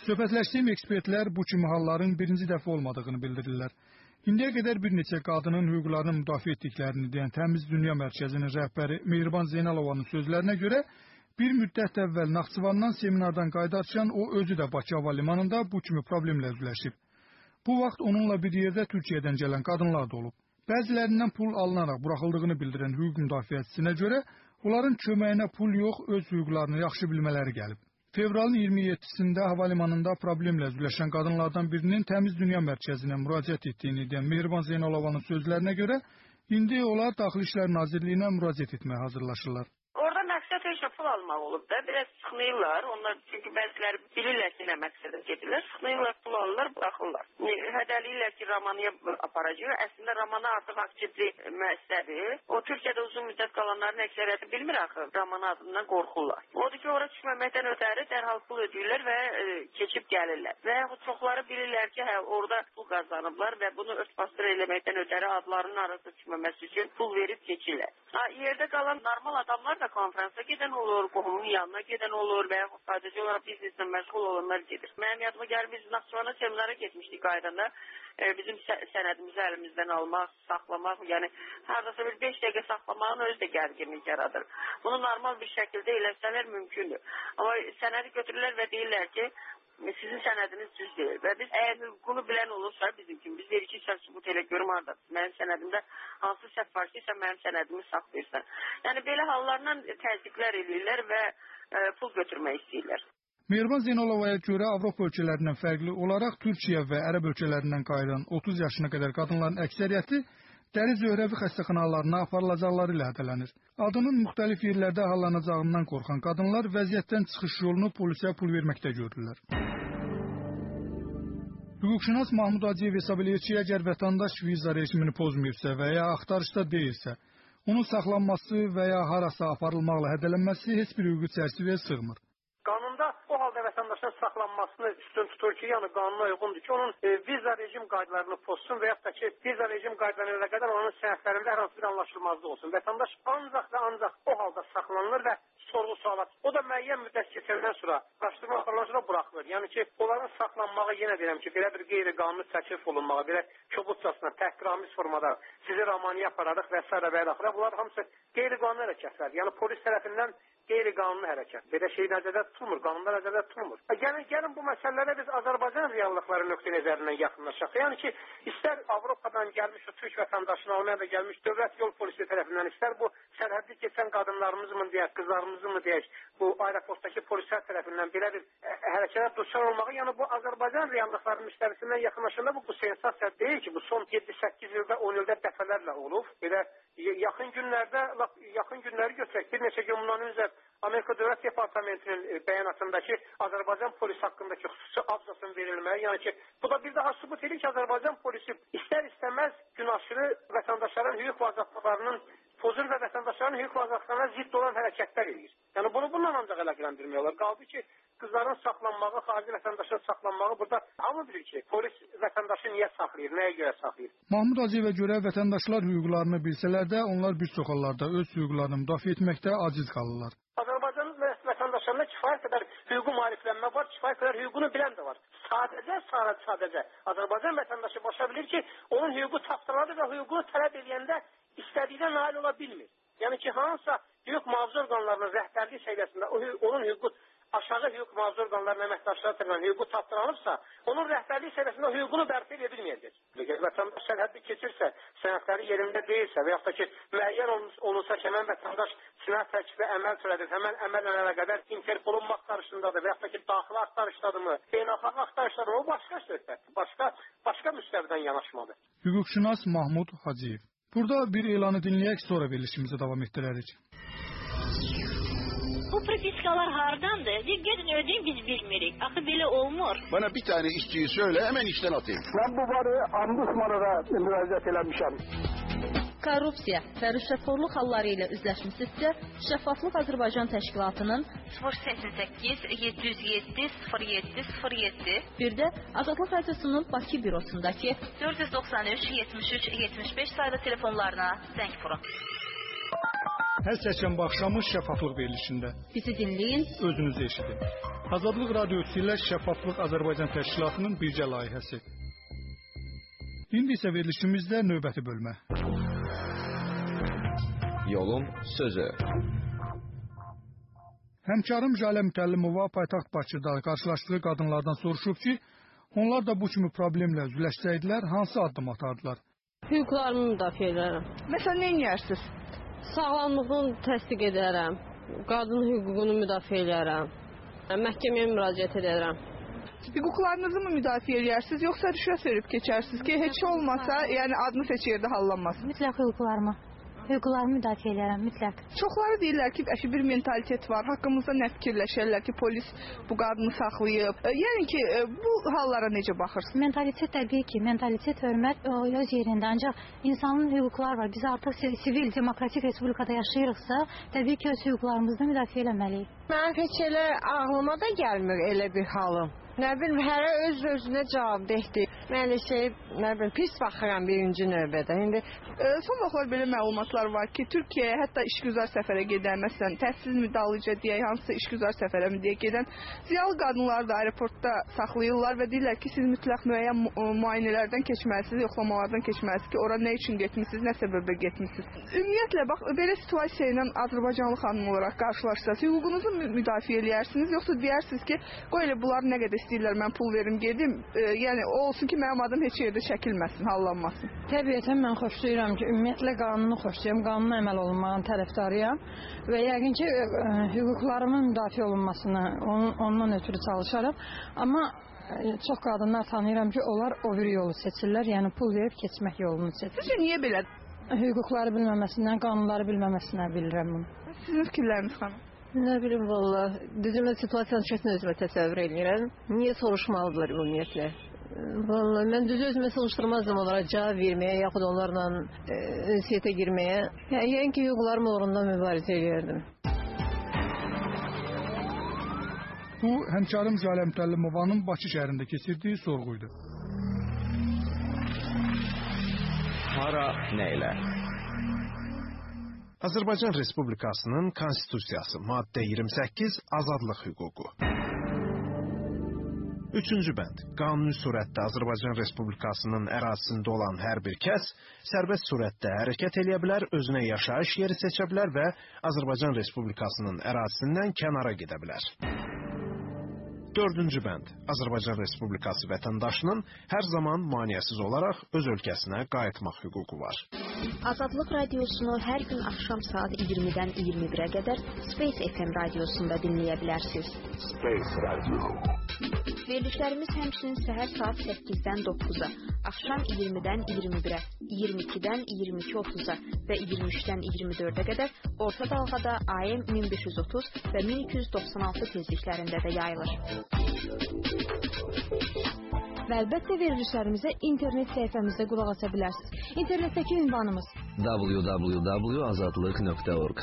Söhbətləşdiyim ekspertlər bu kimi halların birinci dəfə olmadığını bildirirlər. İndiyə qədər bir neçə qadının hüquqlarını müdafiə etdiklərini deyən Təmiz Dünya Mərkəzinin rəhbəri Mehriban Zeynalovanın sözlərinə görə bir müddət əvvəl Naxçıvandan seminardan qayıdarkən o özü də Bakı hava limanında bu kimi problemlə üzləşib. Bu vaxt onunla bir yerdə Türkiyədən gələn qadınlar da olub. Bəzilərindən pul alınaraq buraxıldığını bildirən hüquq müdafiəçisinə görə onların köməyinə pul yox, öz hüquqlarını yaxşı bilmələri gəlib. Fevralın iyirmi yeddisində havalimanında problemlə üzləşən qadınlardan birinin Təmiz Dünya Mərkəzinə müraciət etdiyini deyən Mehriban Zeynalovanın sözlərinə görə indi onlar Daxili İşlər Nazirliyinə müraciət etməyə hazırlaşırlar. Orada məqsəd heç nə pul almaq olub da, biraz sıxmayırlar. Onlar çünki bəziləri bilirlər ki, nə məqsədə gedirlər. Sıxmayırlar, pul alırlar, buraxırlar. Hədəliyirlər ki, Ramaniya aparacaq. Əslində Ramana artıq aktivli müəssisədir. O Türkiyədə uzun müddət qalanların əksəriyyəti bilmir axı. Ramana adından qorxurlar. Odur ki, ora düşməməkdən ötəri dərhal pul ödəyirlər və e, keçib gəlirlər. Və çoxları bilirlər ki, hə, orada pul qazanıblar və bunu örtbasdır eləməkdən ötəri adlarının arası düşməməsi üçün pul verib keçirlər. Ha, yerdə qalan normal adamlar da konferansa gedən olur, qohumun yanına gedən olur və yaxud sadəcə olaraq bizneslə məşğul olanlar gedir. Mənim yadıma gəlir, biz Naxçıvana seminara getmişdik qaydanda. E, bizim sənədimizi əlimizdən almaq, saxlamaq, yəni haradasa bir beş dəqiqə saxlamağın özü də gərginlik yaradır. Bunu normal bir şəkildə eləsələr mümkündür. Amma sənədi götürürlər və deyirlər ki, sizin sənədiniz düz deyil. Və biz əgər hüququnu bilən olursa bizim kimi, biz verir ki, sən sübut elə görüm haradadır. Mənim sənədimdə hansı səhv var ki, sən mənim sənədimi saxlayırsan. Yəni belə hallarla təzyiqlər edirlər və e, pul götürmək istəyirlər. Mehriban Zeynalovaya görə Avropa ölkələrindən fərqli olaraq Türkiyə və Ərəb ölkələrindən qayıdan otuz yaşına qədər qadınların əksəriyyəti dəri zöhrəvi xəstəxanalarına aparılacaqları ilə hədələnir. Adının müxtəlif yerlərdə hallanacağından qorxan qadınlar vəziyyətdən çıxış yolunu polisə pul verməkdə görürlər. Hüquqşünas Mahmud Hacıyev hesab edir ki, əgər vətəndaş viza rejimini pozmayırsa və ya axtarışda deyilsə, onun saxlanması və ya harasa aparılmaqla hədələnməsi heç bir hüquqi çərçivəyə sığmır. Qanunda o halda vətəndaşın saxlanmasını üstün tutur ki, yəni qanuna uyğundur ki, onun e, viza rejim qaydalarını pozsun və yaxud da ki, viza rejim qaydalarına qədər onun sənədlərində hər hansı bir anlaşılmazlıq olsun. Vətəndaş ancaq və ancaq o halda saxlanılır və sorğu-suala. O da müəyyən müddət keçəndən sonra, araşdırma aparılan sonra buraxılır. Yəni ki, onların saxlanmağı, yenə deyirəm ki, belə bir qeyri-qanuni təklif olunmağı, belə kobudcasına, təhqiramiz formada sizi Ramaniya apararıq və s. və ilə axıra. Bunlar hamısı qeyri-qanuni hərəkətlər. Yəni polis tərəfindən qeyri-qanuni hərəkət. Belə şey nəzərdə tutulmur, qanunlar nəzərdə tutulmur. Gəlin, gəlin bu məsələlərə biz Azərbaycan reallıqları nöqtə nəzərindən yaxınlaşaq. Yəni ki, istər Avropadan gəlmiş o Türk vətəndaşına, Almaniyada gəlmiş dövlət yol polisi tərəfindən, istər bu sərhədli keçən qadınlarımız mı deyək, qızlarımızı mı deyək, bu aeroportdakı polislər tərəfindən belə bir hərəkətə düşər olmağı, yəni bu Azərbaycan reallıqları müştərisindən yaxınlaşanda bu, bu sensasiya deyil ki, bu son yeddi səkkiz ildə, on ildə dəfələrlə olub. Belə yaxın günlərdə, yaxın günləri götürək, bir neçə gün bundan öncə Amerika Dövlət Departamentinin bəyanatındakı Azərbaycan polisi haqqındakı xüsusi abzasın verilməyi, yəni ki, bu da bir daha sübut edir ki, Azərbaycan polisi istər-istəməz gün aşırı vətəndaşların hüquq və azadlıqlarının pozur və vətəndaşların hüquq və azadlıqlarına zidd olan hərəkətlər edir. Yəni bunu bununla ancaq əlaqələndirmək olar. Qaldı ki, qızların saxlanmağı, xarici vətəndaşın saxlanmağı burada hamı bilir ki, polis vətəndaşı niyə saxlayır, nəyə görə saxlayır. Mahmud Hacıyevə görə vətəndaşlar hüquqlarını bilsələr də, onlar bir çox hallarda öz hüquqlarını müdafiə etməkdə aciz qalırlar. Azərbaycan vətəndaşlarına kifayət qədər hüququ maariflənmə var, kifayət qədər hüququnu bilən də var. Sadəcə, sadəcə, sadəcə Azərbaycan vətəndaşı başa bilir ki, onun hüququ tapdırılır və hüququnu tələb edəndə istədiyinə nail ola bilmir. Yəni ki, hansısa hüquq mühafizə orqanlarının rəhbərlik səviyyəsində onun hüququ aşağı hüquq mühafizə orqanlarının əməkdaşları tərəfindən hüququ tapdırılırsa, onun rəhbərlik səviyyəsində hüququnu bərpa edə bilməyəcək. Vətəndaş sərhəddi keçirsə, sənədləri yerində deyilsə və yaxud da ki, müəyyən olunsa ki, həmən vətəndaş cinayət tərkibə əməl törədir, həmən əməllə əlaqədar Interpolun axtarışındadır və yaxud da ki, daxili axtarışdadırmı, beynəlxalq axtarışdadırmı, o başqa söhbətdir, başqa, başqa müstəvidən yanaşmadır. Hüquqşünas Mahmud Hacıyev. Burada bir elanı dinləyək, sonra verilişimizi davam etdirərik. Bu propiskalar hardandır? Gelin ödeyin biz bilmirik. Akı bile olmur. Bana bir tane işçiyi söyle hemen işten atayım. Ben bu varı Ombudsman'a müraciət eləmişəm. Korrupsiya və rüşvətxorluq halları ilə üzləşmisinizsə, Şəffaflıq Azərbaycan Təşkilatının sıfır səksən səkkiz yeddi yüz yeddi sıfır yeddi sıfır yeddi bir də Azadlıq Radiosunun Bakı bürosundakı dörd yüz doxsan üç yetmiş üç yetmiş beş sayılı telefonlarına zəng vurun. Hər çərşənbə axşamı şəffaflıq verilişində. Bizi dinləyin, özünüzü eşidin. Azadlıq Radiosu ilə Şəffaflıq Azərbaycan Təşkilatının birgə layihəsi. İndi isə verilişimizdə növbəti bölmə. Yolun sözü. Həmkarım Jalə Mütəllimova paytaxt Bakıda qarşılaşdığı qadınlardan soruşub ki, onlar da bu kimi problemlə üzləşsəydilər, hansı addım atardılar? Hüquqlarımı müdafiə edərəm. Məsələn, nə edərsiniz? Sağlamlığını təsdiq edərəm. Qadın hüququnu müdafiə edərəm. Məhkəməyə müraciət edərəm. Hüquqlarınızı mı müdafiə edirsiniz, yoxsa rüşvət verib keçərsiniz ki, heç olmasa, yəni adınız heç yerdə hallanmasın? Mütləq hüquqlarımı. Hüquqlarımı müdafiə edirəm, mütləq. Çoxları deyirlər ki, əşi bir mentalitet var. Haqqımızda nə fikirləşərlər ki, polis bu qadını saxlayıb. Yəni ki, bu hallara necə baxırsınız? Mentalitet təbii ki, mentalitet hörmət öz yerində. Ancaq insanın hüquqları var. Biz artıq sivil, demokratik respublikada yaşayırıqsa, təbii ki, öz hüquqlarımızı müdafiə eləməliyik. Mən heç elə ağlıma da gəlmir elə bir halım. Nə bilim, hərə öz-özünə cavabdehdir. Mən elə şey, nə bilim, pis baxıram birinci növbədə. İndi e, son vaxtlar belə məlumatlar var ki, Türkiyəyə hətta işgüzar səfərə gedən, məsələn, təhsil müdallıca deyək, hansısa işgüzar səfərə mi deyək gedən ziyalı qadınları da aeroportda saxlayırlar və deyirlər ki, siz mütləq müəyyən müayinələrdən keçməlisiniz, yoxlamalardan keçməlisiniz ki, ora nə üçün getmişsiniz, nə səbəbə getmişsiniz. Ümumiyyətlə, bax, belə situasiya ilə Azərbaycanlı xanım olaraq qarşılaşsınız, hüququnuzu müdafiə edirsiniz, yoxsa deyirsiniz ki, qoy elə bunlar nə qədər istəyirlər, mən pul verim, gedim, e, yəni o olsun ki, mənim adım heç yerdə çəkilməsin, hallanmasın. Təbiətən mən xoşlayıram ki, ümumiyyətlə qanunu xoşlayıram, qanuna əməl olunmağın tərəfdarıyam və yəqin ki, e, hüquqlarımın müdafiə olunmasını onun, ondan ötürü çalışarım. Amma e, çox qadınlar tanıyıram ki, onlar o bir yolu seçirlər, yəni pul verib keçmək yolunu seçirlər. Sizcə niyə belə? Hüquqları bilməməsindən, qanunları bilməməsindən bilirəm bunu. Sizin fikirləriniz xanım? Nə bilim, valla, düzümə situasiyanı çətin özümə təsəvvür edirəm. Niyə soruşmalıdırlar ümumiyyətlə? Valla, mən düzü özümə soruşturmazdım onlara cavab verməyə, yaxud onlarla e, ünsiyyətə girməyə. Yəni, yəni ki, hüquqlarım uğrunda mübarizə edirdim. Bu, həmkarım Jalə Mütəllimovanın Bakı şəhərində keçirdiyi sorğuydu. Hara, nə ilə? Azərbaycan Respublikasının Konstitusiyası, maddə iyirmi səkkiz, azadlıq hüququ. Üçüncü bənd. Qanuni surətdə Azərbaycan Respublikasının ərazisində olan hər bir kəs sərbəst surətdə hərəkət edə bilər, özünə yaşayış yeri seçə bilər və Azərbaycan Respublikasının ərazisindən kənara gedə bilər. Dördüncü bənd. Azərbaycan Respublikası vətəndaşının hər zaman maneəsiz olaraq öz ölkəsinə qayıtmaq hüququ var. Azadlıq radiosunu hər gün axşam saat iyirmidən iyirmi birə qədər Space F M radiosunda dinləyə bilərsiniz. Space Radio. Verilişlərimiz həmçinin səhər saat səkkizdən doqquza, axşam iyirmidən iyirmi birə, iyirmi ikidən iyirmi iki otuz'a və iyirmi üçdən iyirmi dördə qədər orta dalğada A M min beş yüz otuz və min iki yüz doxsan altı tezliklərində də yayılır. Və əlbəttə verilişlərimizə internet səhifəmizdə qulaq asa bilərsiniz. İnternetdəki ünvanımız w w w nöqtə azadlıq nöqtə org.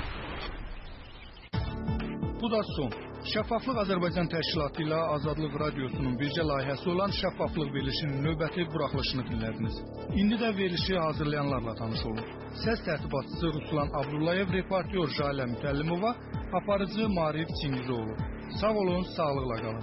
Bu da son. Şəffaflıq Azərbaycan Təşkilatı ilə Azadlıq Radiosunun birgə layihəsi olan Şəffaflıq verilişinin növbəti buraxılışını dinlədiniz. İndi də verilişi hazırlayanlarla tanış olun. Səs tərtibatçısı Ruslan Abdullayev, reportyor Jalə Mütəllimova, aparıcı Marif Çingizoğlu. Sağ olun, sağlıqla qalın.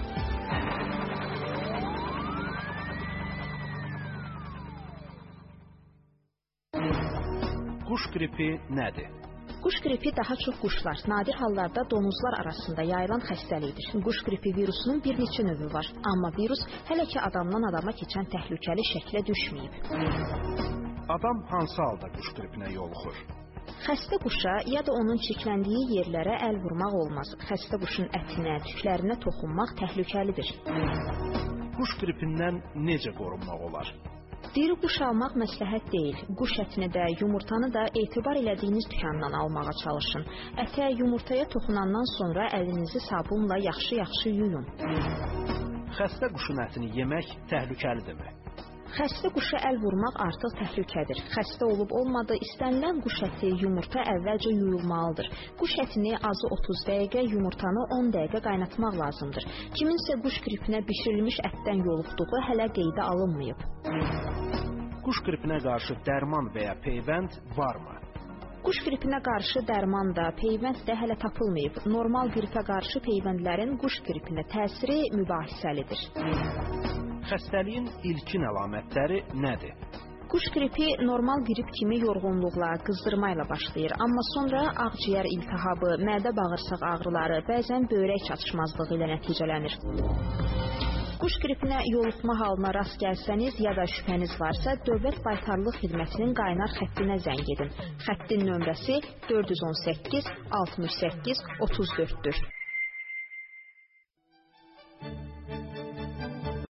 Quş qripi nədir? Quş qripi daha çox quşlar, nadir hallarda donuzlar arasında yayılan xəstəlikdir. Quş qripi virusunun bir neçə növü var, amma virus hələ ki adamdan adama keçən təhlükəli şəklə düşməyib. Adam hansı halda quş qripinə yoluxur? Xəstə quşa ya da onun çirkləndiyi yerlərə əl vurmaq olmaz. Xəstə quşun ətinə, tüklərinə toxunmaq təhlükəlidir. Quş qripindən necə qorunmaq olar? Diri quş almaq məsləhət deyil. Quş ətini də, yumurtanı da etibar elədiyiniz dükandan almağa çalışın. Ətə, yumurtaya toxunandan sonra əlinizi sabunla yaxşı-yaxşı yuyun. Xəstə quşun ətini yemək təhlükəlidirmi? Xəstə quşa əl vurmaq artıq təhlükədir. Xəstə olub olmadı, istənilən quş əti, yumurta əvvəlcə yuyulmalıdır. Quş ətini azı otuz dəqiqə, yumurtanı on dəqiqə qaynatmaq lazımdır. Kiminsə quş qripinə bişirilmiş ətdən yoluxduğu hələ qeydə alınmayıb. Quş qripinə qarşı dərman və ya peyvənd varmı? Quş qripinə qarşı dərman da, peyvənd də hələ tapılmayıb. Normal qripə qarşı peyvəndlərin quş qripinə təsiri mübahisəlidir. Xəstəliyin ilkin əlamətləri nədir? Quş qripi normal qrip kimi yorğunluqla, qızdırma ilə başlayır, amma sonra ağciyər iltihabı, mədə-bağırsaq ağrıları, bəzən böyrək çatışmazlığı ilə nəticələnir. Quş qripinə yoluxma halına rast gəlsəniz ya da şübhəniz varsa, Dövlət Baytarlıq Xidmətinin qaynar xəttinə zəng edin. Xəttin nömrəsi dörd yüz on səkkiz altmış səkkiz otuz dörddür.